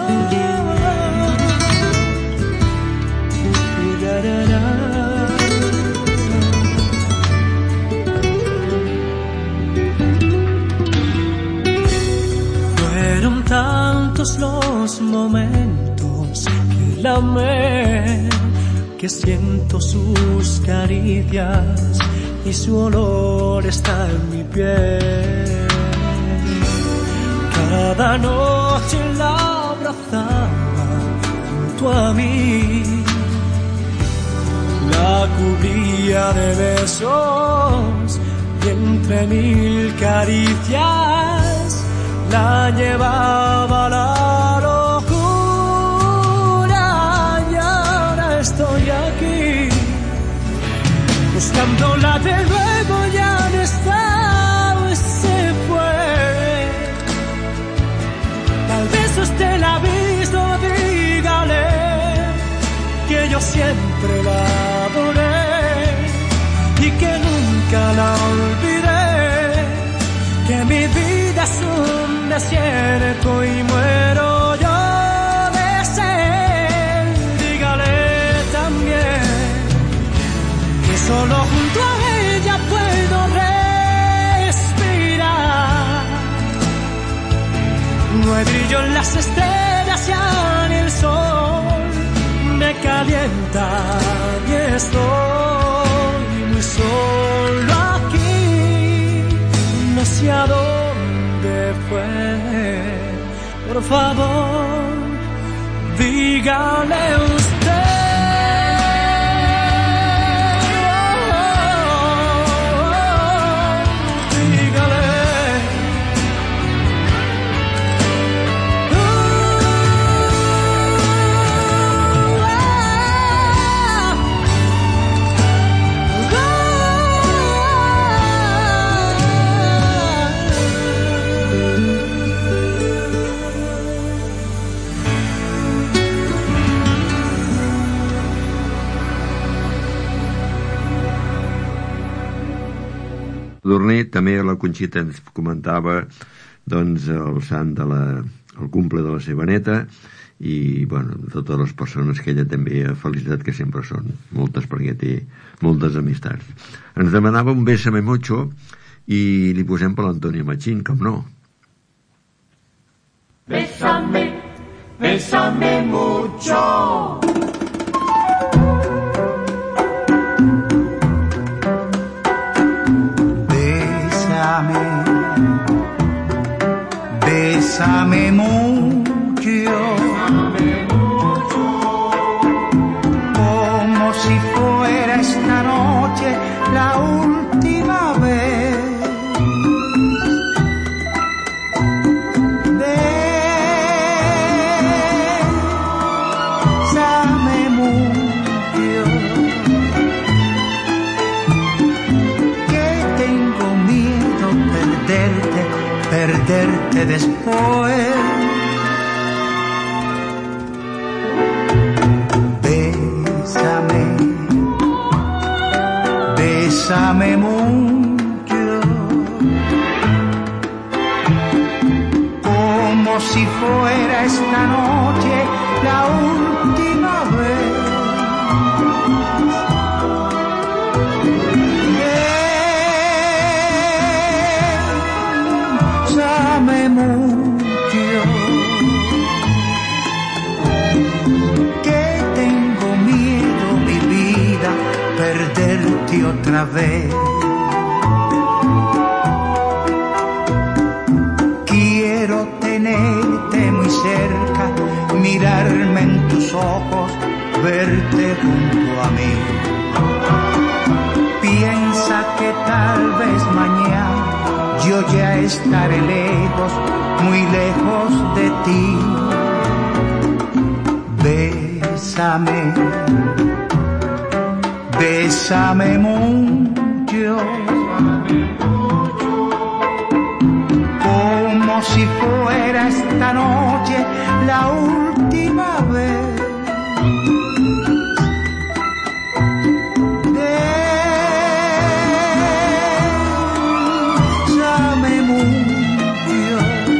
[SPEAKER 11] Fueron tantos los momentos que la amé, que siento sus caricias y su olor está en mi piel. Cada noche la abrazaba junto a mí, la cubría de besos y entre mil caricias la llevaba a la locura. Y ahora estoy aquí buscándola de nuevo, ya no está, se fue. Tal vez usted la ha visto, dígale que yo siempre la adoré y que nunca la olvidé, que mi vida es un desierto y muero yo de sed. Dígale también que solo junto a ella puedo respirar. No hay brillo en las estrellas, ya ni el sol me calienta, y estoy muy solo aquí. No sé a dónde fue. Por favor, dígale usted.
[SPEAKER 2] Dorner, també la Conxita ens comentava doncs el sant de la, el cumple de la seva neta, i bueno, totes les persones que ella també ha felicitat, que sempre són moltes, perquè té moltes amistats. Ens demanava un Bésame Mucho i li posem per l'Antonio Machín, com no.
[SPEAKER 12] Bésame
[SPEAKER 10] bésame mucho.
[SPEAKER 12] Bésame, bésame mucho, como si fuera esta noche la última vez. Bésame mucho, que tengo miedo perderte, perderte después. Bésame, bésame mucho, como si fuera esta noche la última vez. Bésame mucho, que tengo miedo, mi vida, perderte otra vez. Quiero tenerte muy cerca, mirarme en tus ojos, verte junto a mí. Piensa que tal vez mañana yo ya estaré lejos, muy lejos de ti. Bésame, bésame mucho, como si fuera esta noche la última vez. Bésame mucho,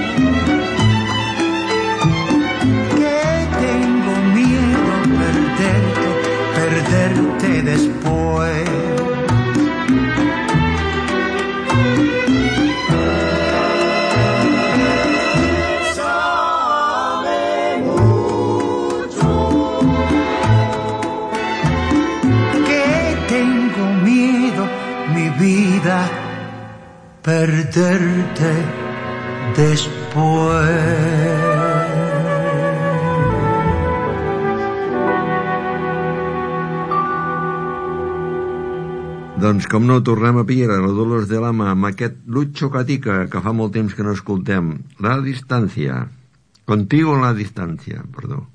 [SPEAKER 12] que tengo miedo perderte, perderte después. Vida, perderte después.
[SPEAKER 2] Doncs com no, tornem a Piera, la Dolors de l'Ama, amb aquest Lucho Catica, que fa molt temps que no escoltem. La distància. Contigo en la distància, perdó.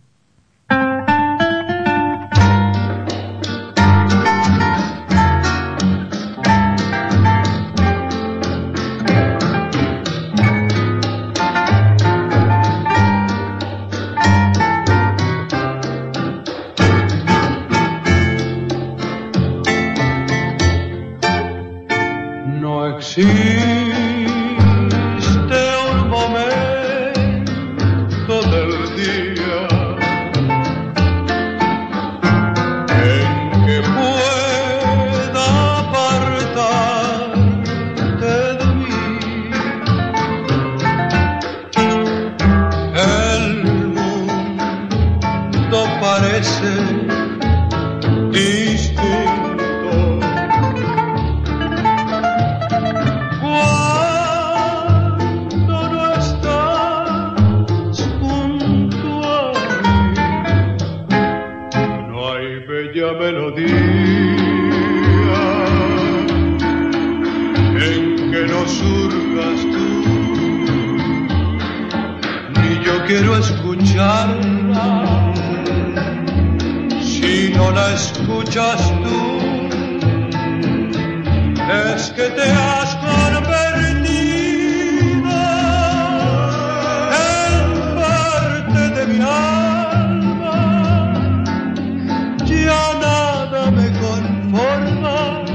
[SPEAKER 10] Existe un momento del día en que pueda apartarte de mí. El mundo parece distinto cuando no estás junto a mí. No hay bella melodía en que no surgas tú, ni yo quiero escucharla si no la escuchas tú. Es que te has convertido en parte de mi alma. Ya nada me conforma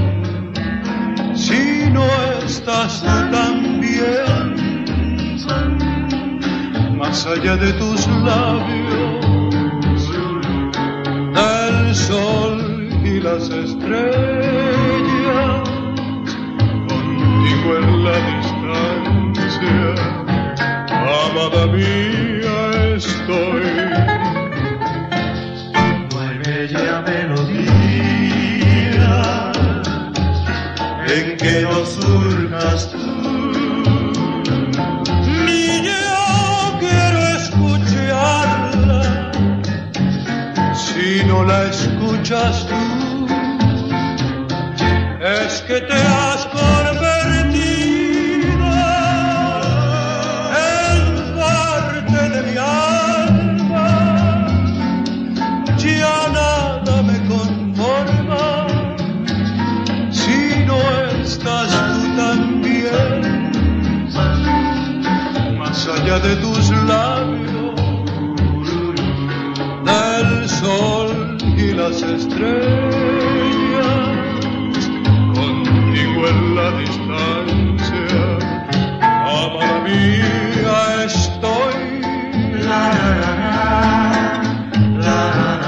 [SPEAKER 10] si no estás tú también. Más allá de tus labios, del sol y las estrellas, contigo en la distancia, amada mía, estoy. que lo surcas tú. Ni yo quiero escucharla si no la escuchas tú. Es que te has convertido en parte de mi alma. Ya nada me conforma si no estás tú también. Más allá de tus labios, del sol y las estrellas, en la distancia, amada mía, estoy. La, la, la, la,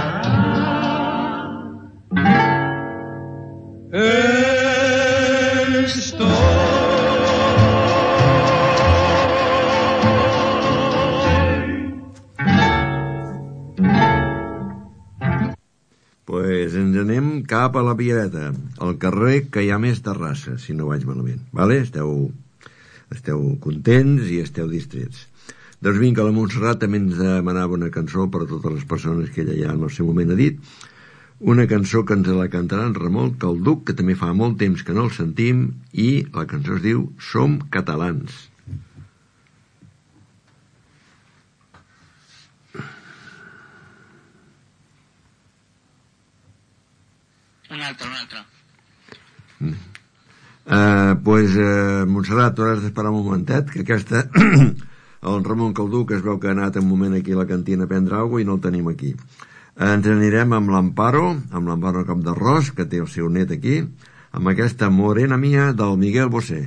[SPEAKER 10] la, la. Estoy.
[SPEAKER 2] Pues ens anem cap a la Piereta, al carrer que hi ha més terrassa, si no vaig malament. Vale? Esteu, esteu contents i esteu distrets. Doncs vinga, la Montserrat també ens demanava una cançó per a totes les persones que ella ja en el seu moment ha dit. Una cançó que ens la cantarà en Ramon Calduc, que també fa molt temps que no el sentim, i la cançó es diu Som catalans.
[SPEAKER 13] Un altre, un altre.
[SPEAKER 2] Mm. Uh, pues, uh, Montserrat, tu has d'esperar un momentet, que aquesta... el Ramon Calduc es veu que ha anat un moment aquí a la cantina a prendre alguna cosa i no el tenim aquí. Uh, ens anirem amb l'Amparo, amb l'Amparo Cap d'Arròs, que té el seu net aquí, amb aquesta Morena Mia del Miguel Bosé.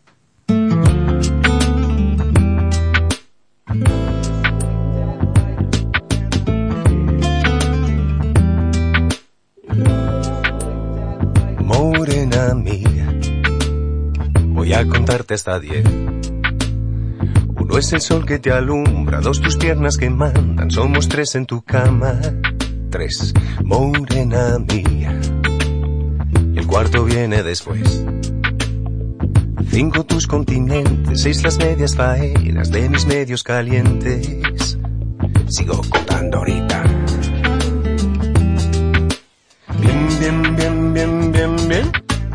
[SPEAKER 14] Morena mía, voy a contarte hasta diez. Uno es el sol que te alumbra, dos tus piernas que mandan, somos tres en tu cama. Tres, morena mía, y el cuarto viene después. Cinco tus continentes, seis las medias faenas de mis medios calientes. Sigo contando ahorita. Bien, bien, bien, bien, bien, bien.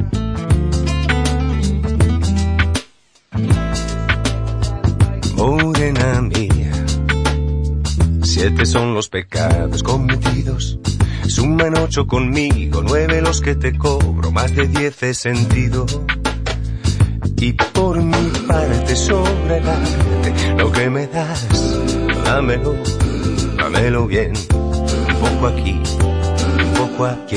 [SPEAKER 14] Morena mía, siete son los pecados cometidos, suman ocho conmigo, nueve los que te cobro, más de diez he sentido. Y por mi parte sobra el arte, lo que me das, dámelo, dámelo bien, un poco aquí, un poco aquí.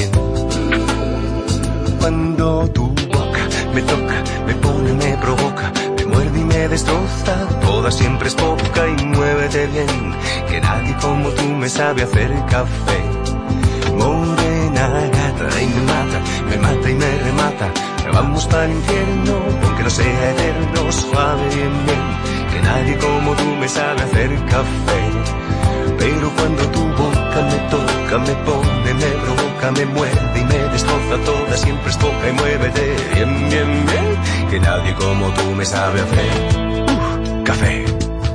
[SPEAKER 14] Cuando tu boca me toca, me pone, me provoca, me muerde y me destroza, toda siempre es poca y muévete bien, que nadie como tú me sabe hacer café. Morena gata y me mata, me mata y me remata, vamos para el infierno, aunque no sea eterno, suave y bien, bien, que nadie como tú me sabe hacer café. Pero cuando tu boca me toca, me pone, me provoca, me muerde y me destroza, toda siempre es poca y muévete bien, bien, bien, que nadie como tú me sabe hacer uh, café.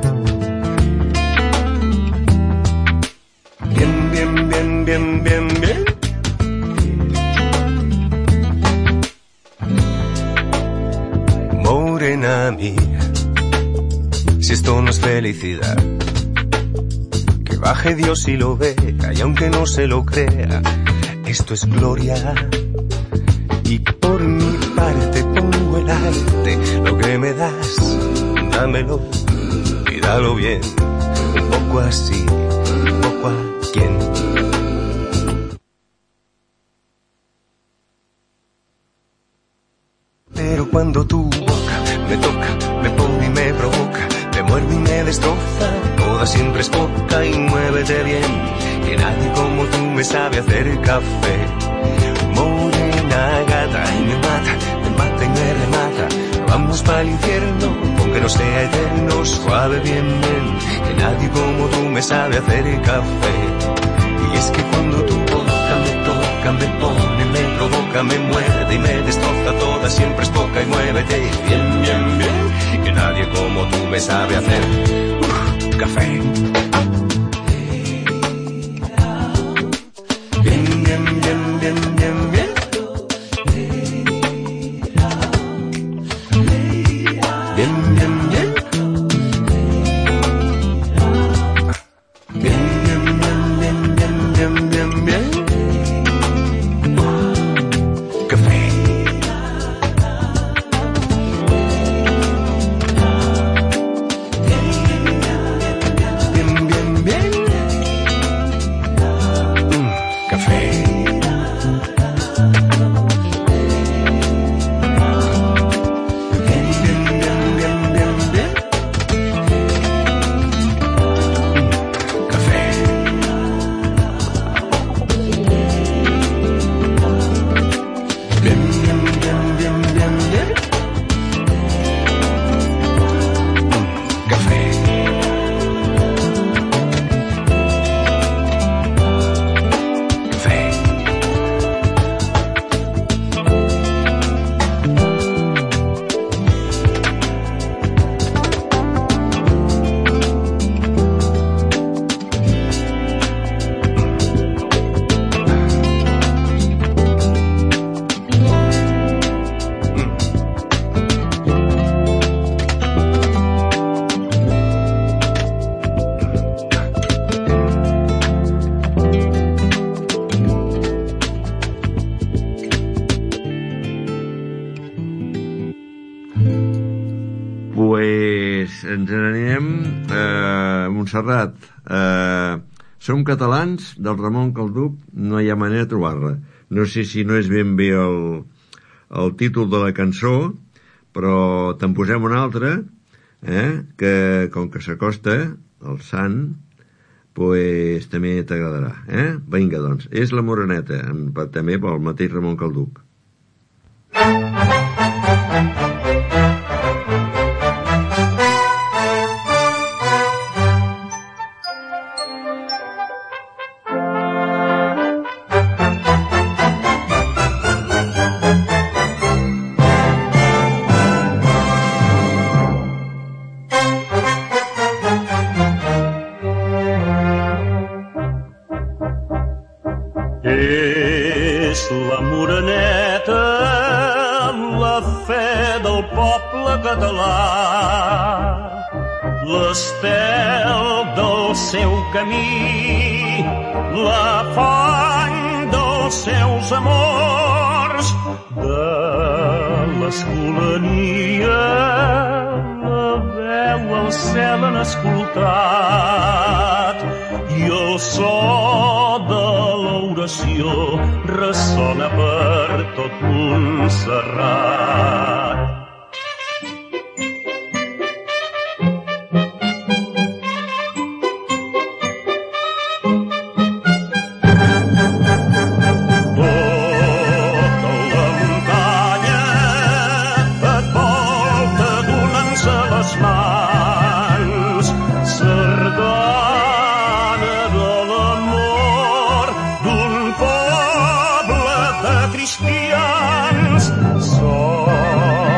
[SPEAKER 14] Bien, bien, bien, bien, bien, bien. Morena mía, si esto no es felicidad, que baje Dios y lo vea, y aunque no se lo crea, esto es gloria. Y por mi parte pongo el arte, lo que me das, dámelo y dalo bien, un poco así, un poco a quien. Pero cuando tu boca me toca, me pone y me provoca, me muerde y me destroza, toda siempre es poca y muévete bien, que nadie como tú me sabe hacer café. Morena gata y me mata, me mata y me remata, vamos para el infierno, aunque no sea eterno, suave bien, bien, que nadie como tú me sabe hacer café. Y es que cuando tu boca me toca, me pone, me provoca, boca me muerde y me destroza toda, siempre es poca y muévete bien, bien, bien, que nadie como tú me sabe hacer uh, café. Bien, bien, bien, bien, bien, bien. Bien, bien, bien.
[SPEAKER 2] Ens n'anem a Montserrat. Eh, som catalans, del Ramon Calduc, no hi ha manera de trobar-la. No sé si no és ben bé el, el títol de la cançó, però te'n posem una altra, eh, que com que s'acosta el sant, pues també t'agradarà. Eh? Vinga, doncs, és La Moreneta, també pel mateix Ramon Calduc.
[SPEAKER 15] És la Moreneta, la fe del poble català, l'estel del seu camí, la font dels seus amors, de l'escolania, la veu al cel han escoltat, i el so de l'oració ressona per tot Montserrat.
[SPEAKER 16] Cristians, sol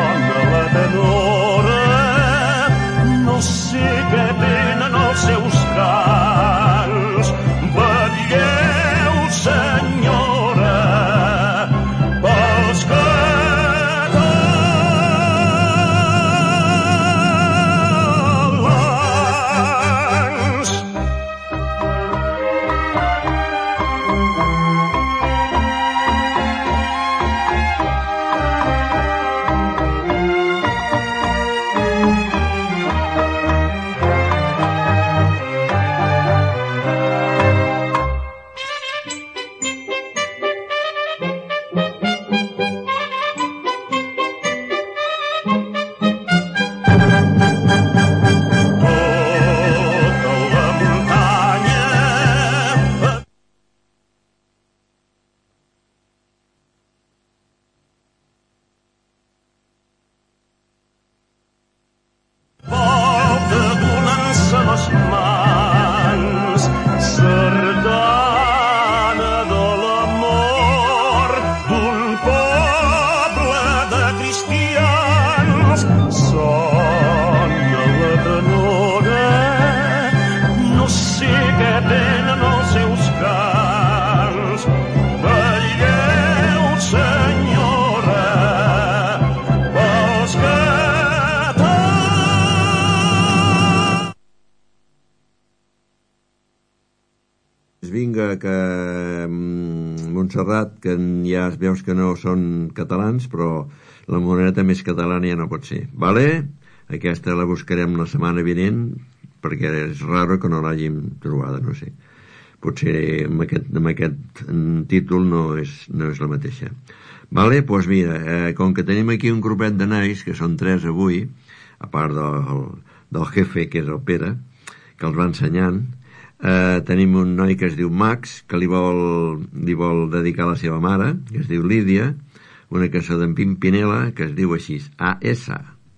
[SPEAKER 2] que mm, Montserrat, que ja es veus que no són catalans, però la moneda més catalana ja no pot ser, vale? Aquesta la buscarem la setmana vinent, perquè és raro que no l'hàgim trobada, no sé. Potser amb aquest, amb aquest títol no és, no és la mateixa. Vale, doncs mira, eh, com que tenim aquí un grupet de nais, que són tres avui, a part del, del jefe, que és el Pere, que els va ensenyant, eh, tenim un noi que es diu Max, que li vol, li vol dedicar a la seva mare, que es diu Lídia, una cançó d'en Pimpinela, que es diu així, A S.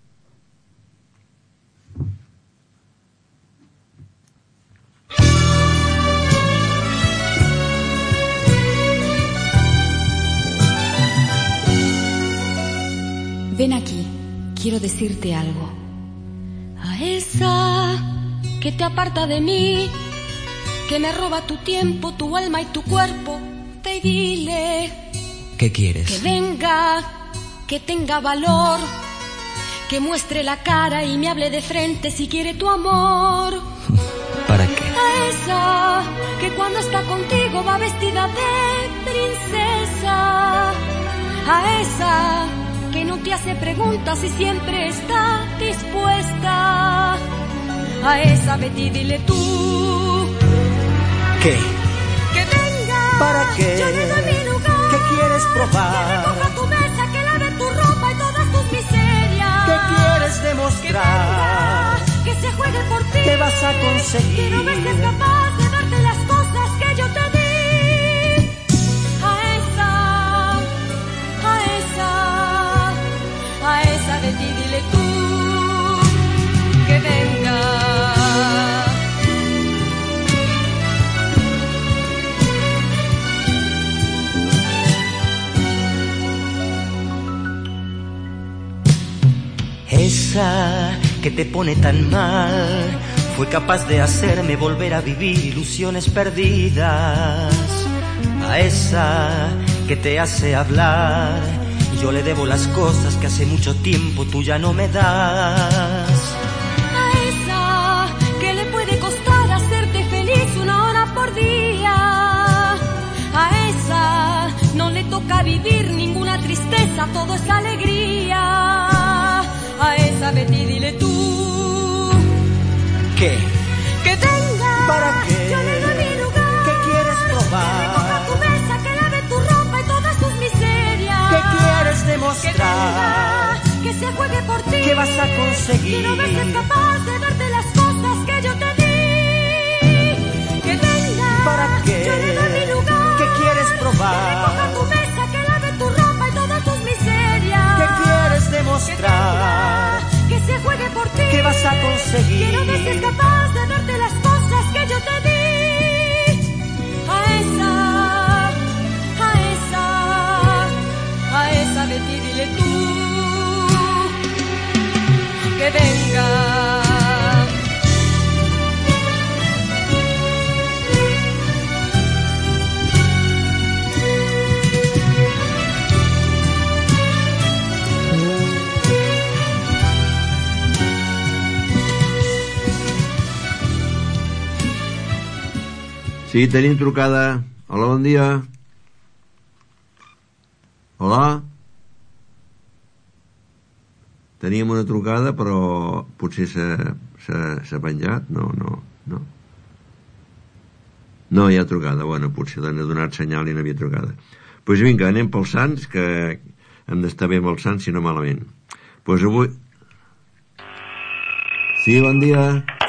[SPEAKER 16] Ven aquí, quiero decirte algo. A esa que te aparta de mí, que me roba tu tiempo, tu alma y tu cuerpo, ve y dile.
[SPEAKER 17] ¿Qué quieres?
[SPEAKER 16] Que venga, que tenga valor, que muestre la cara y me hable de frente si quiere tu amor.
[SPEAKER 17] ¿Para qué?
[SPEAKER 16] A esa que cuando está contigo va vestida de princesa. A esa que no te hace preguntas y siempre está dispuesta. A esa Betty dile tú.
[SPEAKER 17] ¿Qué?
[SPEAKER 16] Que venga.
[SPEAKER 17] ¿Para qué?
[SPEAKER 16] Yo le doy mi lugar.
[SPEAKER 17] ¿Qué quieres probar?
[SPEAKER 16] Que recoja tu mesa, que lave tu ropa y todas tus miserias.
[SPEAKER 17] ¿Qué quieres demostrar?
[SPEAKER 16] Que venga, que se juegue por ti.
[SPEAKER 17] ¿Qué vas a conseguir?
[SPEAKER 16] Que no ves que es capaz de darte las cosas que yo te di. A esa, a esa, a esa de ti dile tú. Que venga.
[SPEAKER 17] Esa que te pone tan mal fue capaz de hacerme volver a vivir ilusiones perdidas. A esa que te hace hablar y yo le debo las cosas que hace mucho tiempo tú ya no me das.
[SPEAKER 16] A esa que le puede costar hacerte feliz una hora por día. A esa no le toca vivir ninguna tristeza, todo es alegría. A esa Betty dile tú.
[SPEAKER 17] ¿Qué?
[SPEAKER 16] Que venga.
[SPEAKER 17] ¿Para qué?
[SPEAKER 16] Yo le doy mi lugar.
[SPEAKER 17] ¿Qué quieres probar?
[SPEAKER 16] Que recoja tu mesa, que lave tu ropa y todas tus miserias.
[SPEAKER 17] ¿Qué quieres demostrar?
[SPEAKER 16] Que venga, que se juegue por ti.
[SPEAKER 17] ¿Qué vas a conseguir?
[SPEAKER 16] Que no ves que es capaz de darte las cosas que yo te di. Que venga.
[SPEAKER 17] ¿Para qué?
[SPEAKER 16] Yo le doy mi lugar.
[SPEAKER 17] ¿Qué quieres probar?
[SPEAKER 16] Que recoja tu mesa, que lave tu ropa y todas tus miserias.
[SPEAKER 17] ¿Qué quieres demostrar?
[SPEAKER 16] Que se juegue por ti.
[SPEAKER 17] ¿Qué vas a conseguir?
[SPEAKER 16] Que no ves que es capaz de darte las cosas que yo te di. A esa, a esa, a esa Betty dile tú. Que venga.
[SPEAKER 2] Sí, tenim trucada. Hola, bon dia. Hola. Teníem una trucada, però potser s'ha penjat. No, no, no. No hi ha trucada. Bueno, potser ha donat senyal i no havia trucada. Doncs pues vinga, anem pels Sants, que hem d'estar bé amb els Sants, si no malament. Doncs pues avui... Sí, bon dia.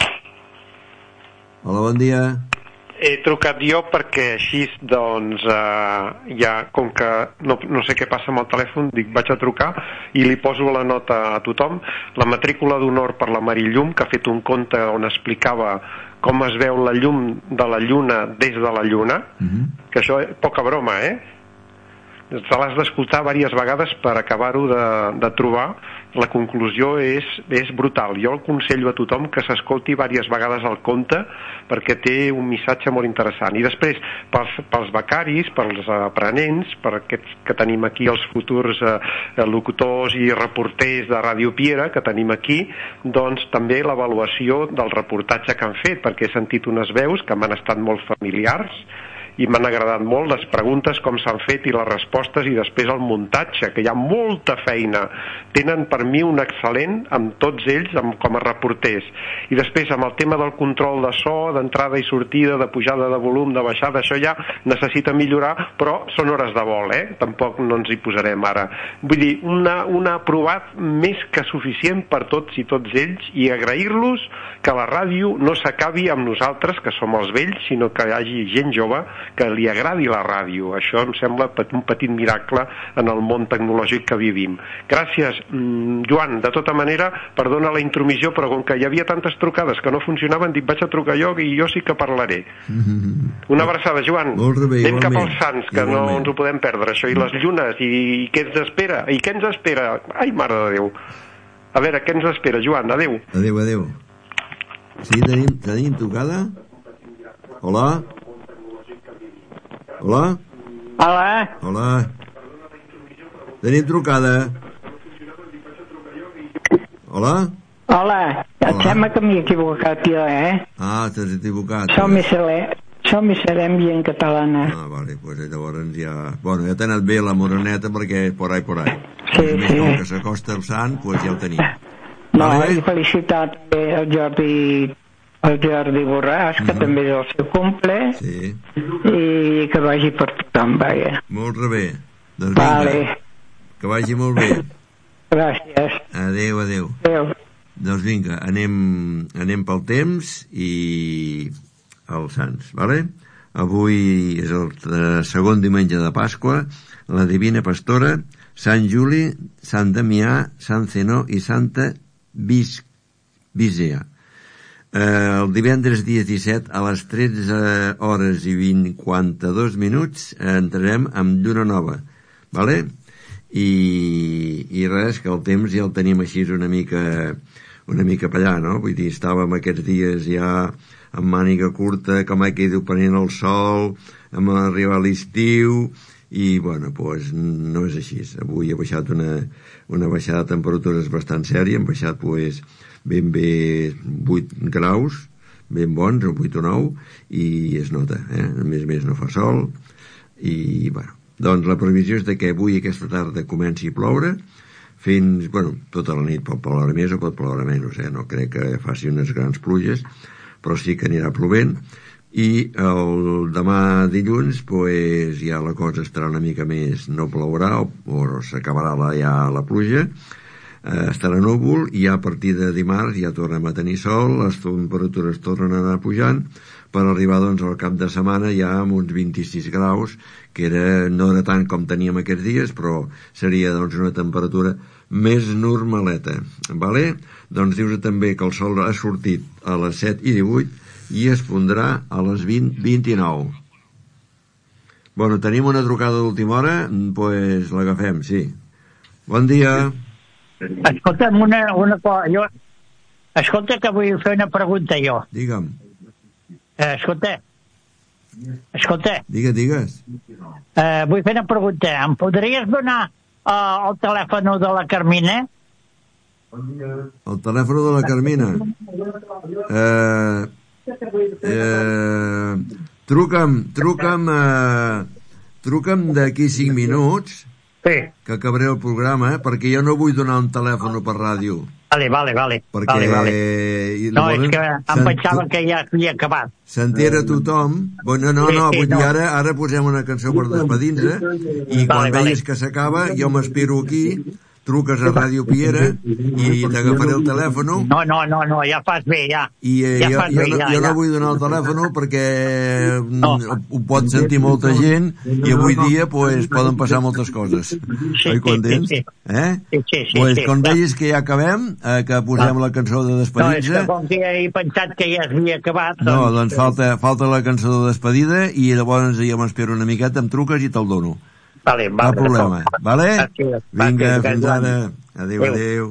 [SPEAKER 2] Hola, bon dia.
[SPEAKER 4] He trucat jo perquè així, doncs, eh, ja, com que no, no sé què passa amb el telèfon, dic, vaig a trucar i li poso la nota a tothom. La matrícula d'honor per la Marillum, que ha fet un conte on explicava com es veu la llum de la lluna des de la lluna, mm-hmm. que això és poca broma, eh? Te l'has d'escoltar diverses vegades per acabar-ho de, de trobar. La conclusió és, és brutal. Jo el aconsello a tothom que s'escolti diverses vegades el conte perquè té un missatge molt interessant. I després, pels, pels becaris, pels aprenents, per aquests que tenim aquí, els futurs eh, locutors i reporters de Ràdio Piera que tenim aquí, doncs també l'avaluació del reportatge que han fet, perquè he sentit unes veus que m'han estat molt familiars i m'han agradat molt les preguntes, com s'han fet i les respostes, i després el muntatge, que hi ha molta feina. Tenen per mi un excel·lent amb tots ells amb, com a reporters. I després amb el tema del control de so, d'entrada i sortida, de pujada de volum, de baixada, això ja necessita millorar, però són hores de vol, eh? Tampoc no ens hi posarem ara. Vull dir, una, una aprovat més que suficient per tots i tots ells, i agrair-los que la ràdio no s'acabi amb nosaltres, que som els vells, sinó que hi hagi gent jove que li agradi la ràdio. Això em sembla un petit miracle en el món tecnològic que vivim. Gràcies, Joan. De tota manera, perdona la intromissió, però com que hi havia tantes trucades que no funcionaven, dic, vaig a trucar jo i jo sí que parlaré. Una abraçada, Joan. Anem cap als Sants, que no ens ho podem perdre, això, i les llunes, i, i què ens espera? I què ens espera? Ai, mare de Déu. A veure, què ens espera, Joan? Adéu.
[SPEAKER 2] Adéu, adéu. Sí, tenim, tenim trucada? Hola? Hola?
[SPEAKER 9] Hola?
[SPEAKER 2] Hola? Tenim trucada? Hola?
[SPEAKER 9] Hola, em sembla que m'he equivocat jo, eh?
[SPEAKER 2] Ah, t'has equivocat.
[SPEAKER 9] Som i serem, som i serem i en catalana.
[SPEAKER 2] Ah, vale, pues llavors ja... Bueno, ja t'ha anat bé la moreneta perquè és por ahí, por ahí.
[SPEAKER 9] Sí, sí.
[SPEAKER 2] Com que s'acosta el sant, pues ja ho tenim.
[SPEAKER 9] No, vale? I felicitat al Jordi, al Jordi Borràs, que uh -huh. també és el seu cumple.
[SPEAKER 2] Sí.
[SPEAKER 9] I que vagi per tothom, vaja.
[SPEAKER 2] Molt bé. Doncs vinga,
[SPEAKER 9] vale.
[SPEAKER 2] Que vagi molt bé.
[SPEAKER 9] Gràcies.
[SPEAKER 2] Adéu, adéu.
[SPEAKER 9] Adéu.
[SPEAKER 2] Doncs vinga, anem, anem pel temps i els Sants, vale? Avui és el segon diumenge de Pasqua, la Divina Pastora, Sant Juli, Sant Damià, Sant Zenó i Santa Visea. Eh, el divendres dia disset a les tretze hores i cinquanta-dos minuts entrarem amb lluna nova, vale? I, i res, que el temps ja el tenim així una mica una mica per allà, no? Vull dir, estàvem aquests dies ja amb màniga curta, com aquí diu, prenent el sol, amb arribar a l'estiu, i bueno, pues no és així. Avui ha baixat una, una baixada de temperatures bastant sèria, han baixat pues ben bé vuit graus, ben bons, o vuit o nou, i es nota, eh? A més a més no fa sol, i bueno, doncs la previsió és de que avui aquesta tarda comenci a ploure, fins, bueno, tota la nit pot ploure més o pot ploure menys, eh? No crec que faci unes grans pluges, però sí que anirà plovent, i el demà dilluns pues, ja la cosa estarà una mica més, no plourà o, o s'acabarà la, ja la pluja, eh, estarà núvol, i ja a partir de dimarts ja tornem a tenir sol, les temperatures tornen a anar pujant, per arribar doncs al cap de setmana ja amb uns vint-i-sis graus, que era, no era tant com teníem aquests dies, però seria doncs una temperatura més normaleta, vale? Doncs dius també que el sol ha sortit a les set i divuit i es pondrà a les vint i vint-i-nou. Bueno, tenim una trucada d'última hora, doncs pues l'agafem, sí. Bon dia.
[SPEAKER 6] Escolta'm una, una cosa, jo... Escolta, que vull fer una pregunta jo.
[SPEAKER 2] Digue'm.
[SPEAKER 6] Eh, escolta. Escolta.
[SPEAKER 2] Digues, digues.
[SPEAKER 6] Eh, vull fer una pregunta. Em podries donar uh, el telèfon de la Carmina?
[SPEAKER 2] El telèfon de la Carmina? Eh... Eh, truca'm truca'm eh, truca'm d'aquí cinc minuts,
[SPEAKER 6] sí,
[SPEAKER 2] que acabaré el programa, perquè jo no vull donar un telèfon per ràdio.
[SPEAKER 6] Vale, vale, vale.
[SPEAKER 2] Perquè
[SPEAKER 6] vale, vale. No, és que em pensava que ja havia acabat.
[SPEAKER 2] S'entera tothom. Bueno, no, no, vull dir, ara, ara posem una cançó per despedir-nos, i quan vale, vegis vale. que s'acaba, jo m'espero aquí, truques a Ràdio Piera i t'agafaré el telèfon.
[SPEAKER 6] No, no, no, no, ja fas bé, ja.
[SPEAKER 2] I eh, ja jo, jo, bé, no, ja, jo no ja. vull donar el telèfon perquè no. ho pot sentir molta gent i avui dia pues, poden passar moltes coses.
[SPEAKER 6] Sí,
[SPEAKER 2] Oi, quan tens?
[SPEAKER 6] Sí, sí.
[SPEAKER 2] Eh?
[SPEAKER 6] Sí, sí, sí,
[SPEAKER 2] pues,
[SPEAKER 6] sí,
[SPEAKER 2] quan
[SPEAKER 6] sí.
[SPEAKER 2] vegis que ja acabem, eh, que posem no. la cançó de despedida...
[SPEAKER 6] No, és que com que he pensat que ja havia acabat... Doncs...
[SPEAKER 2] No, doncs falta, falta la cançó de despedida i llavors jo m'espero una miqueta, em truques i te'l dono.
[SPEAKER 6] Vale,
[SPEAKER 2] vale, Cap problema, vale?
[SPEAKER 6] Gràcies.
[SPEAKER 2] Vinga,
[SPEAKER 6] Gràcies.
[SPEAKER 2] fins ara. Adéu, adéu.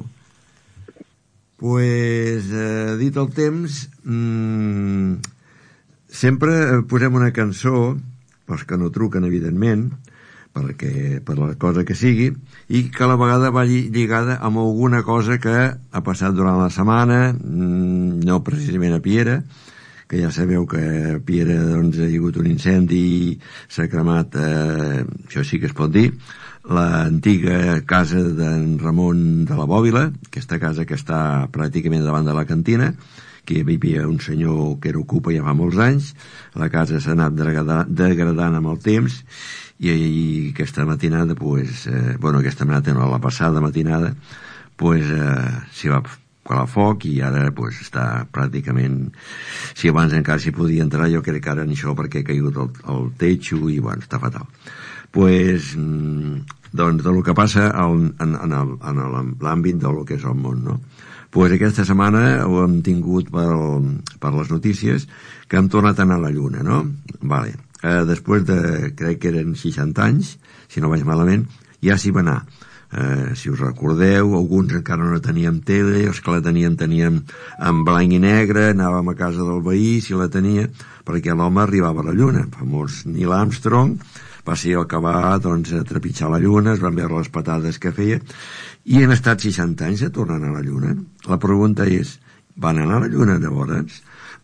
[SPEAKER 2] Pues, eh, dit el temps, mmm, sempre posem una cançó, pels que no truquen, evidentment, perquè, per la cosa que sigui, i que a la vegada va lligada amb alguna cosa que ha passat durant la setmana, no precisament a Piera, que ja sabeu que a Piera doncs, ha hagut un incendi i s'ha cremat, eh, això sí que es pot dir, l'antiga casa d'en Ramon de la Bòbila, aquesta casa que està pràcticament davant de la cantina, que hi vivia un senyor que era ocupa ja fa molts anys. La casa s'ha anat degradant amb el temps i, i aquesta matinada, pues, eh, bueno, aquesta matinada no, la passada matinada, pues, eh, s'hi va a foc i ara pues, està pràcticament, si abans encara s'hi podia entrar, jo crec que ara ni això perquè ha caigut el, el techo i bueno, està fatal. Pues, doncs de lo que passa en, en, en, el, en l'àmbit de lo que és el món, no? Pues aquesta setmana ho hem tingut per, per les notícies que hem tornat a anar a la Lluna, no? Vale. Eh, després de, crec que eren seixanta anys, si no vaig malament, ja s'hi va anar. Eh, si us recordeu, alguns encara no teníem tele, els que la teníem teníem en blanc i negre, anàvem a casa del veí si la tenia, perquè l'home arribava a la Lluna. Famós Neil Armstrong va ser el que va doncs, a trepitjar la Lluna, es van veure les patades que feia, i han estat seixanta anys a tornar a la Lluna. La pregunta és, van anar a la Lluna llavors?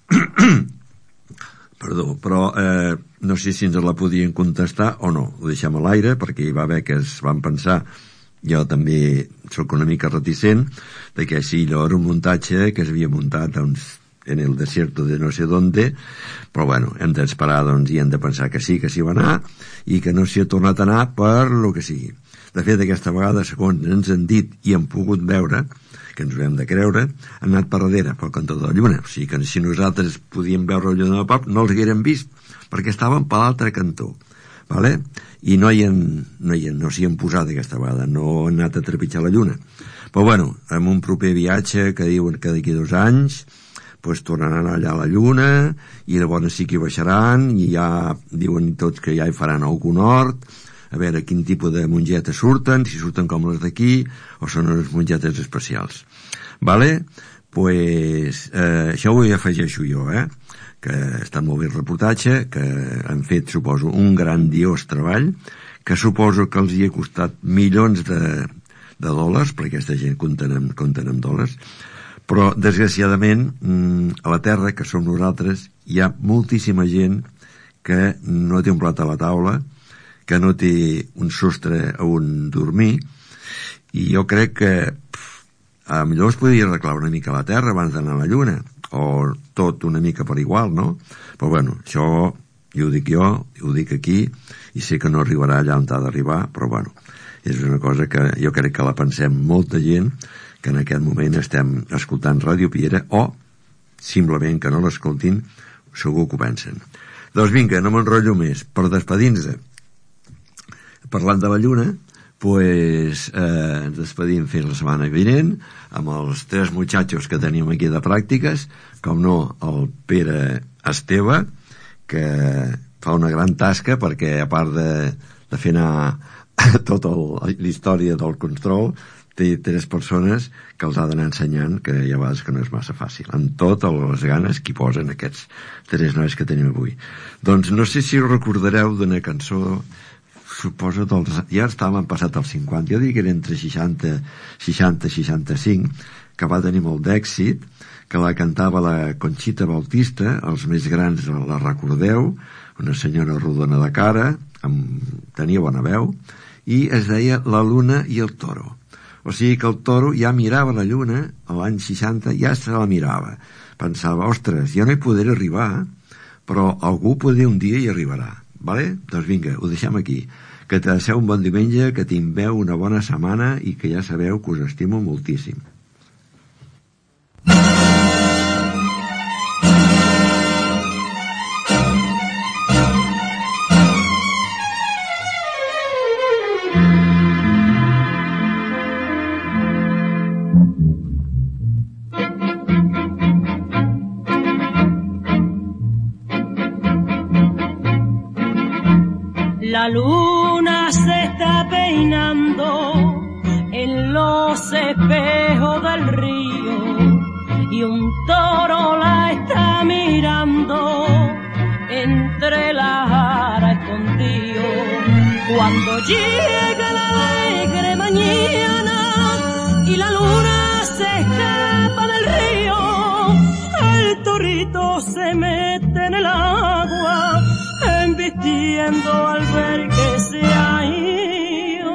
[SPEAKER 2] Perdó, però eh, no sé si ens la podien contestar o no, ho deixem a l'aire, perquè hi va haver que es van pensar. Jo també sóc una mica reticent de que sí, allò era un muntatge que s'havia muntat doncs, en el desierto de no sé dónde, però bueno, hem d'esperar doncs, i hem de pensar que sí, que s'hi va anar i que no s'hi ha tornat a anar per lo que sigui. De fet, aquesta vegada, segons ens han dit i hem pogut veure, que ens ho hem de creure, han anat per darrere, pel cantó de la Lluna. O sigui que si nosaltres podíem veure la Lluna del Pap, no els haguérem vist, perquè estaven per l'altre cantó. Vale? I no hi han, no hi han, no s'hi han posat aquesta vegada, no han anat a trepitjar la Lluna. Però bueno, amb un proper viatge que diuen que d'aquí dos anys pues tornaran allà a la Lluna i llavors sí que hi baixaran i ja diuen tots que ja hi faran algun hort, a veure quin tipus de mongetes surten, si surten com les d'aquí o són unes mongetes especials. Vale? Pues eh, això ho hi afegeixo jo, eh? Que està molt bé el reportatge, que han fet, suposo, un grandiós treball, que suposo que els hi ha costat milions de, de dòlars, perquè aquesta gent compten amb, compten amb dòlars, però, desgraciadament, a la Terra, que som nosaltres, hi ha moltíssima gent que no té un plat a la taula, que no té un sostre on dormir, i jo crec que pff, a millor es podria arreglar una mica la Terra abans d'anar a la Lluna, o tot una mica per igual, no? Però bueno, això jo ho dic jo, ho dic aquí, i sé que no arribarà allà on ha d'arribar, però bueno, és una cosa que jo crec que la pensem molta gent, que en aquest moment estem escoltant Ràdio Piera, o simplement que no l'escoltin, segur que ho pensen. Doncs vinga, no m'enrotllo més, per despedir-nos, parlant de la Lluna, pues eh, ens despedim fins la setmana vinent amb els tres muchachos que tenim aquí de pràctiques, com no el Pere Esteve, que fa una gran tasca perquè a part de, de fer anar tota la història del control, té tres persones que els ha d'anar ensenyant, que hi ha vegades que no és massa fàcil, amb totes les ganes que hi posen aquests tres nois que tenim avui. Doncs no sé si recordareu d'una cançó, suposo dels, ja estàvem passat els cinquanta, jo dic que era entre seixanta i seixanta-cinc, que va tenir molt d'èxit, que la cantava la Conxita Bautista, els més grans la recordeu, una senyora rodona de cara, amb, tenia bona veu, i es deia La Luna i el Toro. O sigui que el toro ja mirava la lluna, a l'any seixanta ja se la mirava. Pensava, ostres, jo no hi podré arribar, però algú podrà un dia hi arribarà. Vale? Doncs vinga, ho deixem aquí. Que passeu un bon diumenge, que tingueu una bona setmana i que ja sabeu que us estimo moltíssim.
[SPEAKER 16] La luna se está peinando en los espejos del río y un toro la está mirando entre las aras escondido. Cuando llega la alegre mañana y la luna se escapa del río, el torito
[SPEAKER 15] torito se mete en el agua, embistiendo al ver que se ha ido.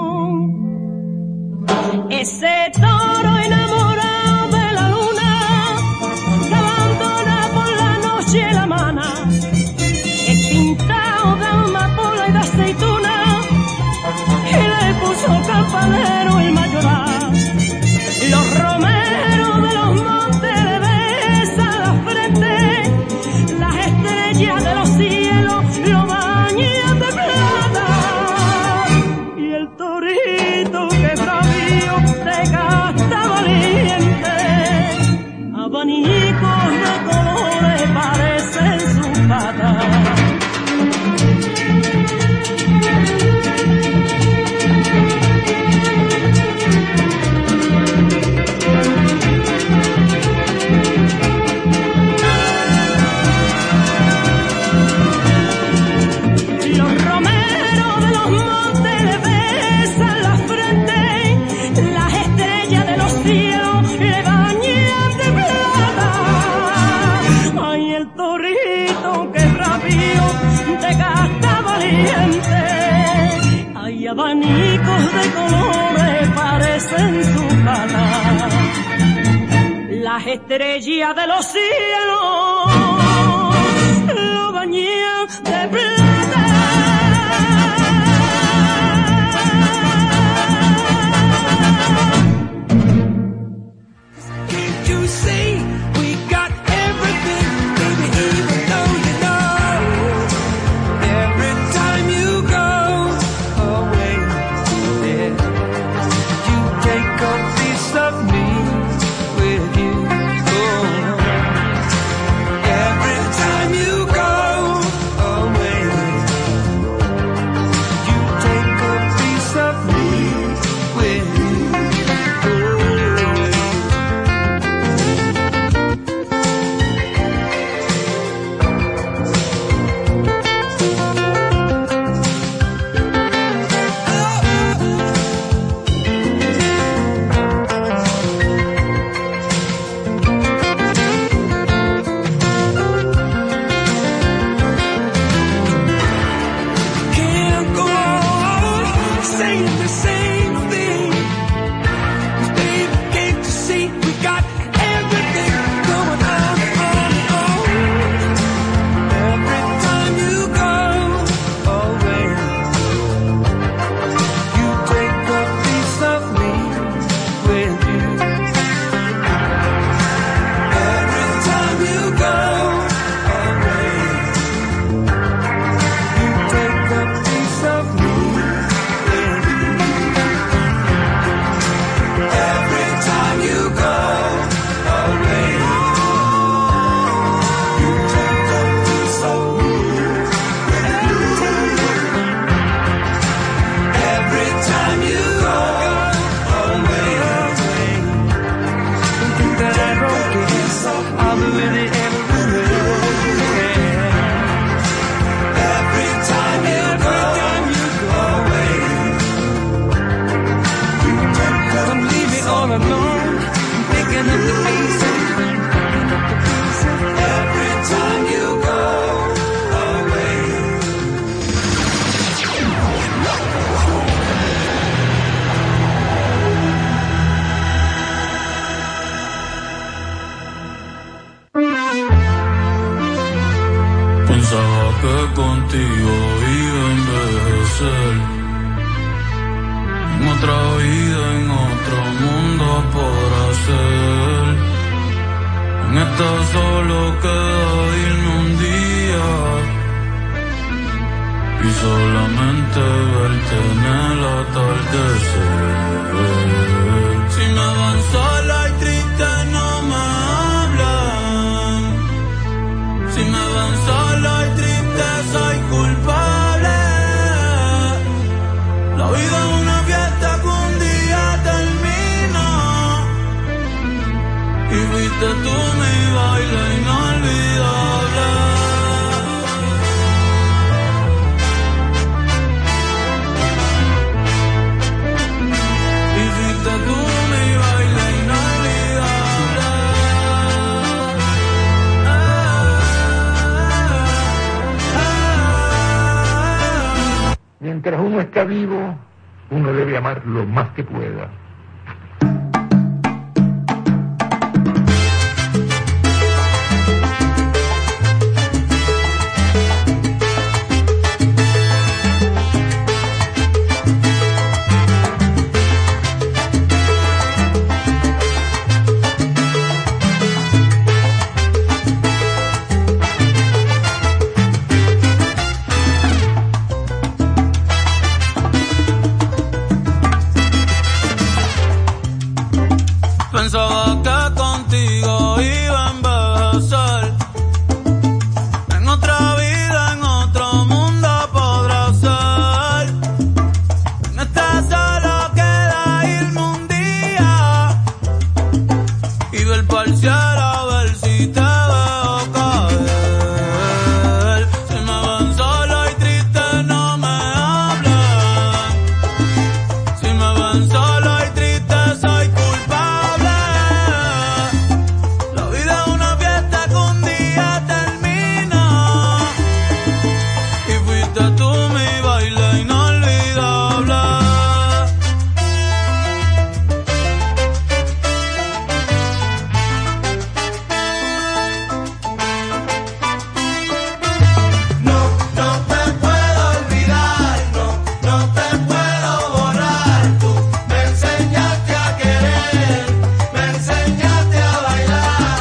[SPEAKER 15] Ese toro enamorado de la luna, que abandona por la noche la mana, es pintado de amapola y de aceituna, y le puso campanero y mayoral. Los romeros de los montes le besan la frente, las estrellas de los cielos lo bañan de plata, y el torito que bravío te gasta valiente, abanicos de colores parecen sus patas. Hay abanicos de colores parecen su pala, las estrellas de los cielos lo bañan de plata. Can't you see we got everything, baby, even though you know every time you go away, yeah, you take a piece of me with you. Oh, every time you go away, you take a piece of me with you. Can't go on saying the same thing, baby, can't you see we got everything going on, on, on. Every time you go away, you take a piece of me with you. Every time you go away, you take a piece of me with you. Every time you go away, you take a piece of me with you. Every time you go away, don't think that I broke it, I'll be with it everywhere. Every time you go away, you take a don't leave me all alone, I'm picking up the pieces, picking up the pieces. Every time you go away.
[SPEAKER 18] Pensaba que contigo iba a envejecer, en otra vida, en otro mundo por hacer. En esta solo queda irme un día y solamente verte en el atardecer. Si me van sola y triste no me hablan, si me van sola y triste soy culpable. La vida es una fiesta que un día termina, y fuiste tú mi baile inolvidable. Y fuiste
[SPEAKER 19] está vivo, uno debe amar lo más que pueda.
[SPEAKER 18] Pensaba que contigo iba a envejecer. En otra vida, en otro mundo podrá ser. En esta solo queda irme un día y ver pa'l cielo a ver si te veo caer. Si me ven solo y triste no me hablen. Si me ven solo y triste soy culpable. La vida es una fiesta que un día termina y fuiste tú mi baile inolvidable.
[SPEAKER 10] No, no te puedo olvidar, no, no te puedo borrar. Tú me enseñaste a querer, me enseñaste a bailar.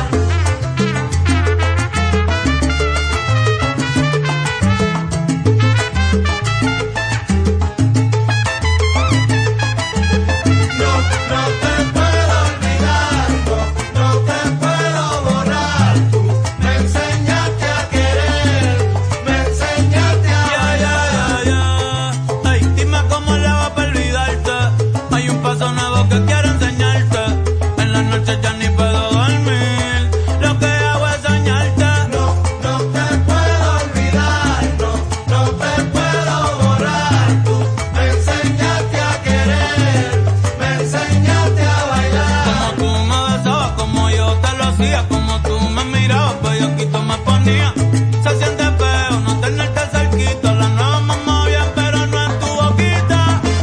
[SPEAKER 10] No, no te puedo olvidar, no, no te puedo borrar. Tú me enseñaste a querer, me enseñaste a bailar.
[SPEAKER 18] Ay, dime cómo le va para olvidarte. Hay un paso nuevo que quiero enseñarte. En la noche ya ni puedo dormir. Lo que hago es soñarte.
[SPEAKER 10] No, no te puedo olvidar, no, no te puedo borrar. Tú me enseñaste a querer, me enseñaste a bailar.
[SPEAKER 18] Como tú me besabas, como yo te lo hacía, como tú me mirabas, bellaquito me ponía. Se siente feo no tenerte cerquita. La nueva mamá bien, pero no en tu boquita.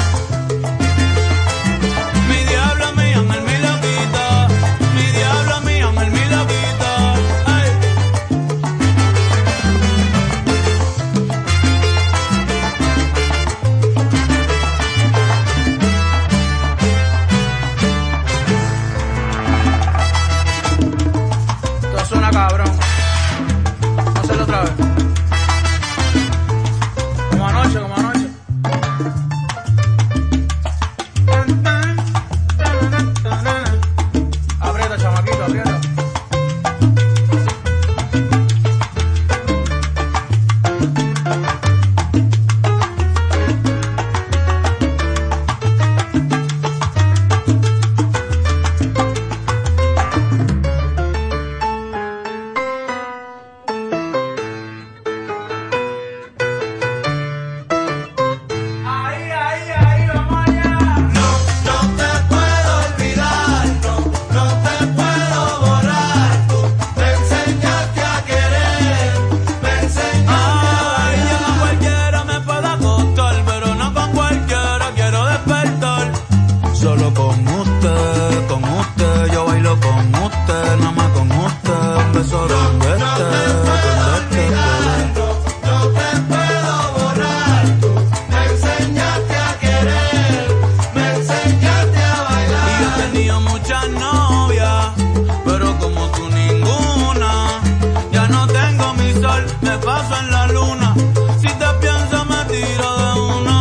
[SPEAKER 18] Mi diablo mía, me mi loquita. Mi diablo mía, me mi loquita. Ay. Esto suena cabrón. Vamos a hacerlo otra vez. Como anoche, como anoche. Aprieta, chamaquito, aprieta. Ahí, ahí, ahí, vamos allá.
[SPEAKER 10] No, no te puedo olvidar, no, no te puedo borrar. Tú me enseñaste a querer, me enseñaste a
[SPEAKER 18] Ay, yo con cualquiera me puedo acostar, pero no con cualquiera quiero despertar. Solo con usted, con usted, yo bailo con usted, nada más con usted, un beso donde esté, donde esté.
[SPEAKER 10] no, no te puedo borrar. Tú me enseñaste a querer, me enseñaste a
[SPEAKER 18] Y
[SPEAKER 10] bailar.
[SPEAKER 18] yo he tenido muchas novias, pero como tú ninguna. Ya no tengo mi sol, me paso en la luna. Si te pienso me tiro de uno.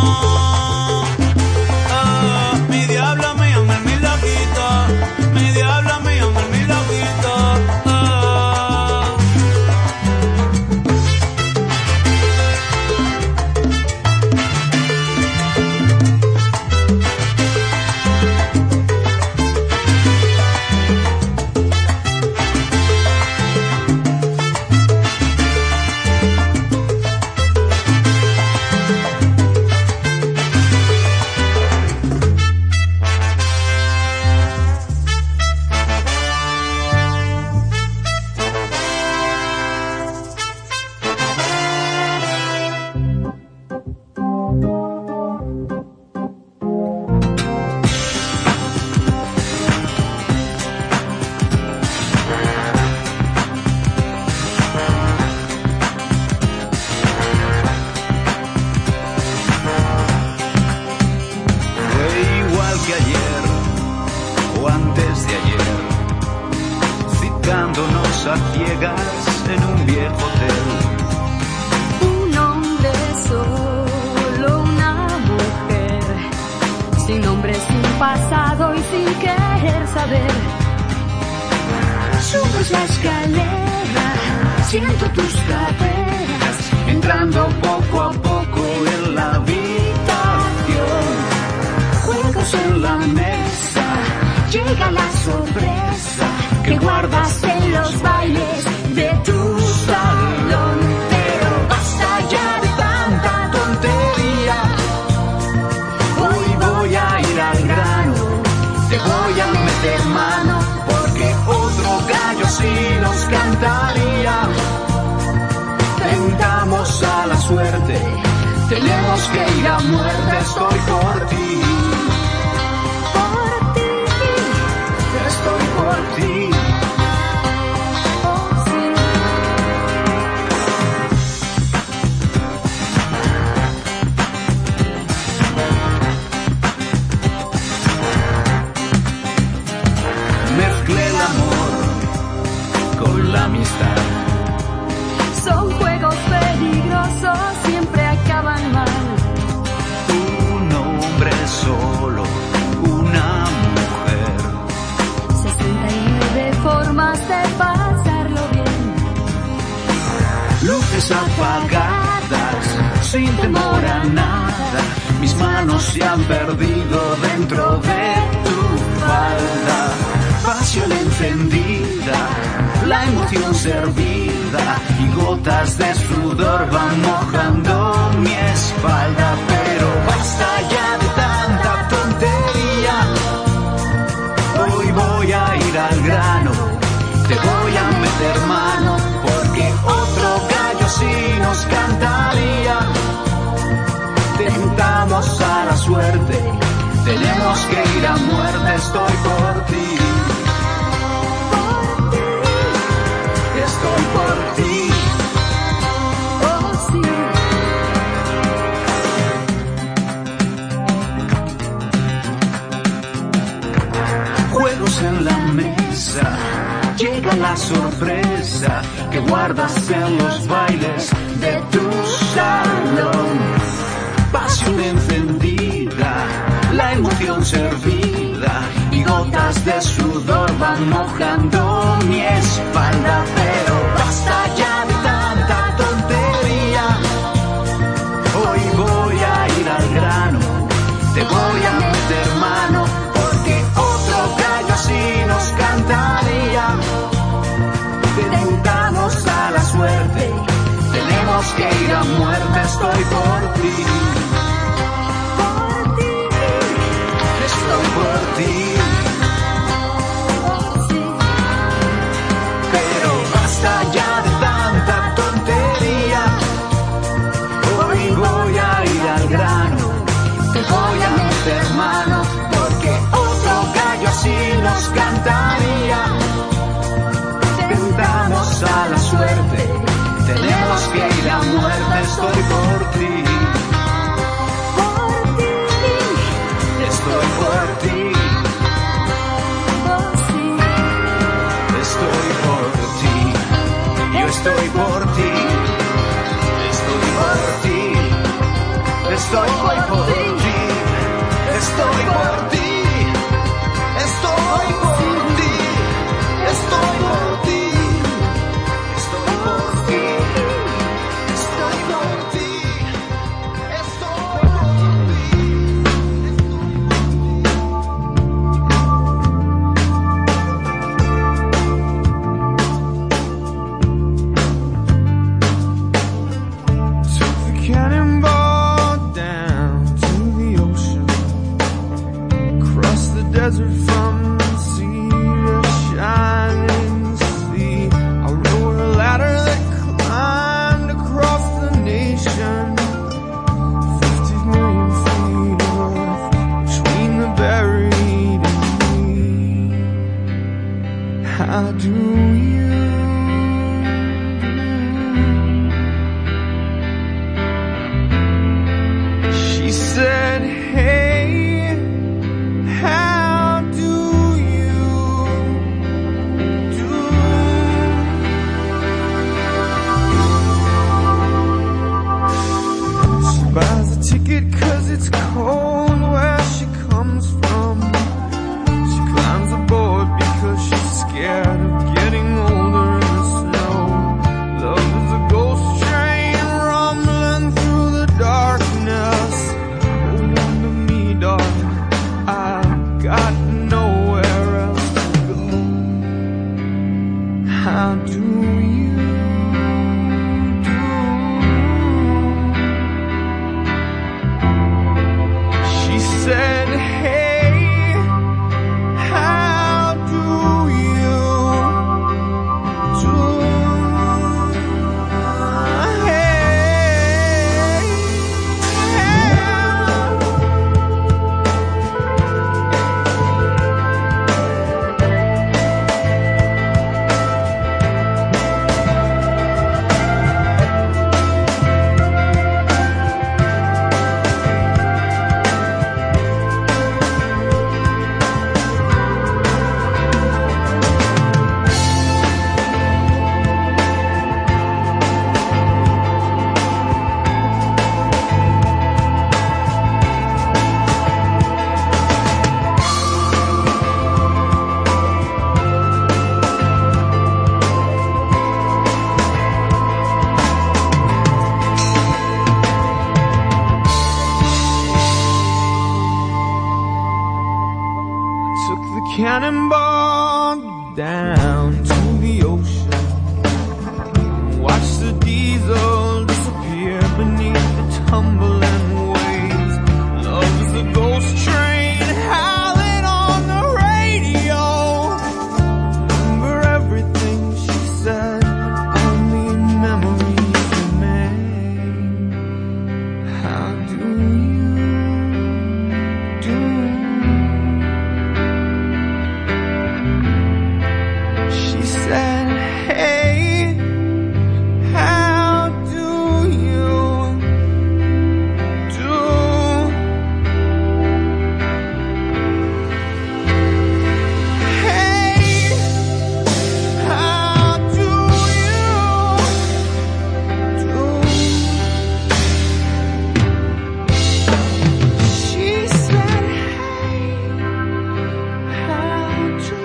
[SPEAKER 18] Ah, mi diablo mío, me mi loquita. Mi diablo mío, me mi loquita. Ah.
[SPEAKER 20] tocándonos a ciegas en un viejo hotel.
[SPEAKER 16] Un hombre solo, una mujer, sin nombre, sin pasado y sin querer saber. Subes la escalera, siento tus caderas,
[SPEAKER 20] Entrando poco a poco en la habitación,
[SPEAKER 16] juegos en la mesa, llega la sorpresa que guardas en los bailes de tu salón. Pero basta ya de tanta tontería,
[SPEAKER 20] hoy voy a ir al grano, te voy a meter mano, porque otro gallo sí nos cantaría. Tentamos a la suerte, tenemos que ir a muerte, estoy por ti.
[SPEAKER 16] Por ti,
[SPEAKER 20] estoy por ti.
[SPEAKER 16] Oh, sí.
[SPEAKER 20] Mezclé el amor con la amistad.
[SPEAKER 16] Son juegos peligrosos, siempre acaban mal.
[SPEAKER 20] Un hombre solo, una mujer.
[SPEAKER 16] sesenta y nueve formas de pasarlo bien.
[SPEAKER 20] Luces apagadas, sin temor a nada. Mis manos se han perdido dentro de tu falda. Pasión encendida, la emoción servida, y gotas de sudor van mojando mi espalda. Pero basta ya de tanta tontería, hoy voy a ir al grano, te voy a meter mano, porque otro gallo sí nos cantaría. Tentamos a la suerte, tenemos que ir a muerte, estoy por ti. Estoy por ti.
[SPEAKER 16] Oh, sí.
[SPEAKER 20] Juegos en la mesa, llega la sorpresa que guardas en los bailes de tu salón. Pasión encendida, la emoción servida, y gotas de sudor van mojando mi espalda. Pero basta ya de tanta tontería, hoy voy a ir al grano, te voy a meter mano, porque otro gallo así nos cantaría. Tentamos a la suerte, tenemos que ir a muerte, estoy por ti.
[SPEAKER 16] Por ti,
[SPEAKER 20] Estoy por ti.
[SPEAKER 16] oh, sí.
[SPEAKER 20] Pero basta ya de tanta tontería, hoy voy a ir al grano, te voy a meter mano, porque otro gallo así nos cantaría. Tentamos a la suerte, tenemos que ir a muerte, estoy por ti.
[SPEAKER 16] Por ti,
[SPEAKER 20] Estoy por ti.
[SPEAKER 16] oh, sí.
[SPEAKER 20] Estoy por ti, yo estoy por ti, estoy por ti, estoy por ti, estoy por ti, estoy por ti, estoy por ti, estoy por ti, estoy por ti, estoy por
[SPEAKER 11] Cannonball down to the ocean, across the desert from the sea to shining sea. I rode a ladder that climbed across the nation, fifty million feet of earth between the buried and me. How do you? She said, hey, how do you do? Cannonball down to the ocean. Watch the diesel disappear beneath the tumbling waves. Love is a ghost train howling on the radio. Remember everything she said, only memories remain. How do you do? Said, hey, how do you do? Hey, how do you do? She said, hey, how do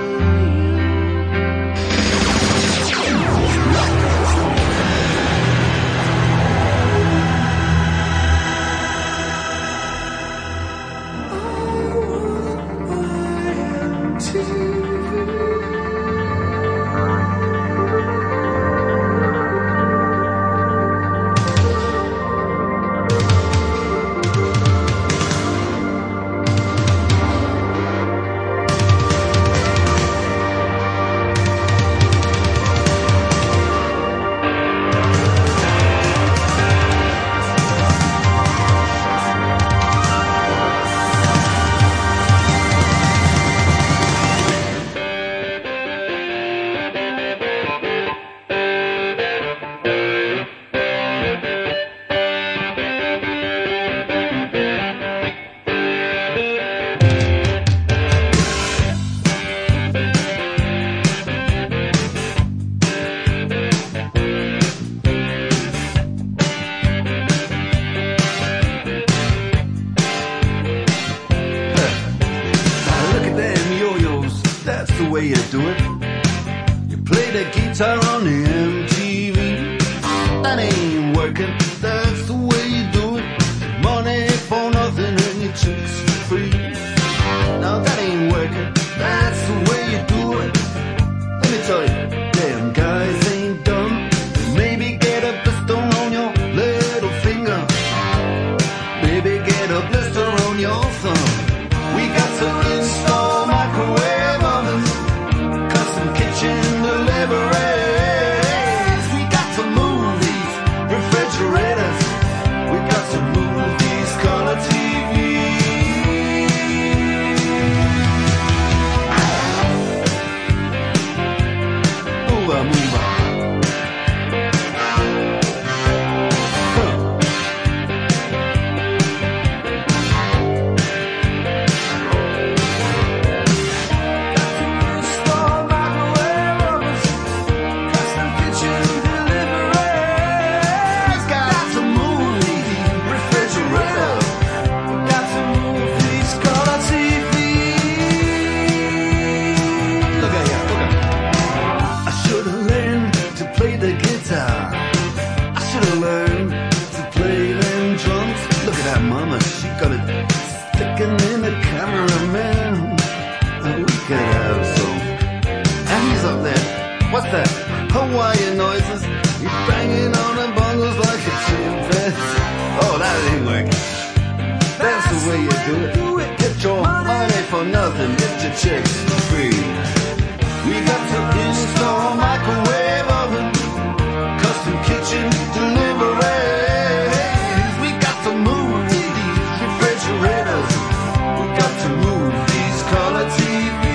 [SPEAKER 21] What's that? Hold the way you do it. Get your money for nothing, get your chicks for free. We got to install microwave oven, custom kitchen deliveries. We got to move these refrigerators. We got to move these color T Vs.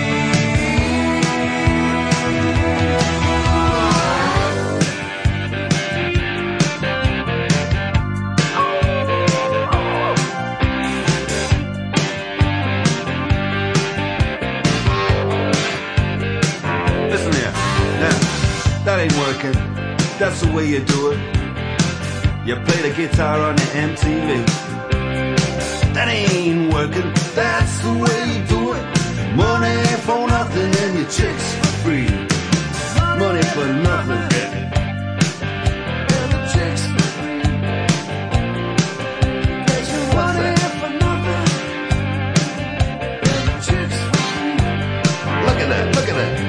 [SPEAKER 21] Listen here, now, that ain't working. That's the way you do it. You play the guitar on the M T V. That ain't working. That's the way you do it. Money for nothing and your chicks for free. Money for nothing. And the chicks for free. What's that? For nothing. And the chicks for free. Look at that, look at that.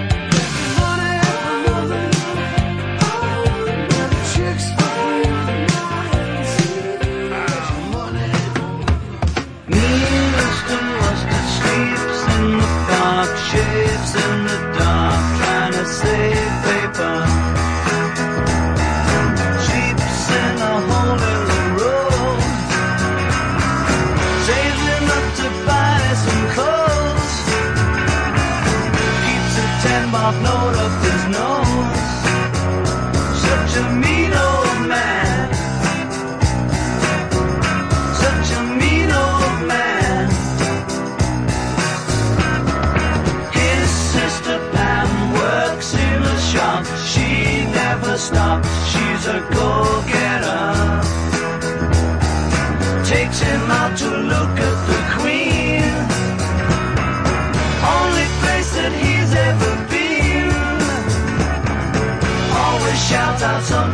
[SPEAKER 20] Shapes in the dark, trying to save paper. Sheep's in a hole in the road, saving up to buy some clothes. Keeps a ten bob note up his nose. Such a mean old man. Such a mean old man. She never stops, she's a go-getter. Takes him out to look at the Queen, only place that he's ever been. Always shouts out some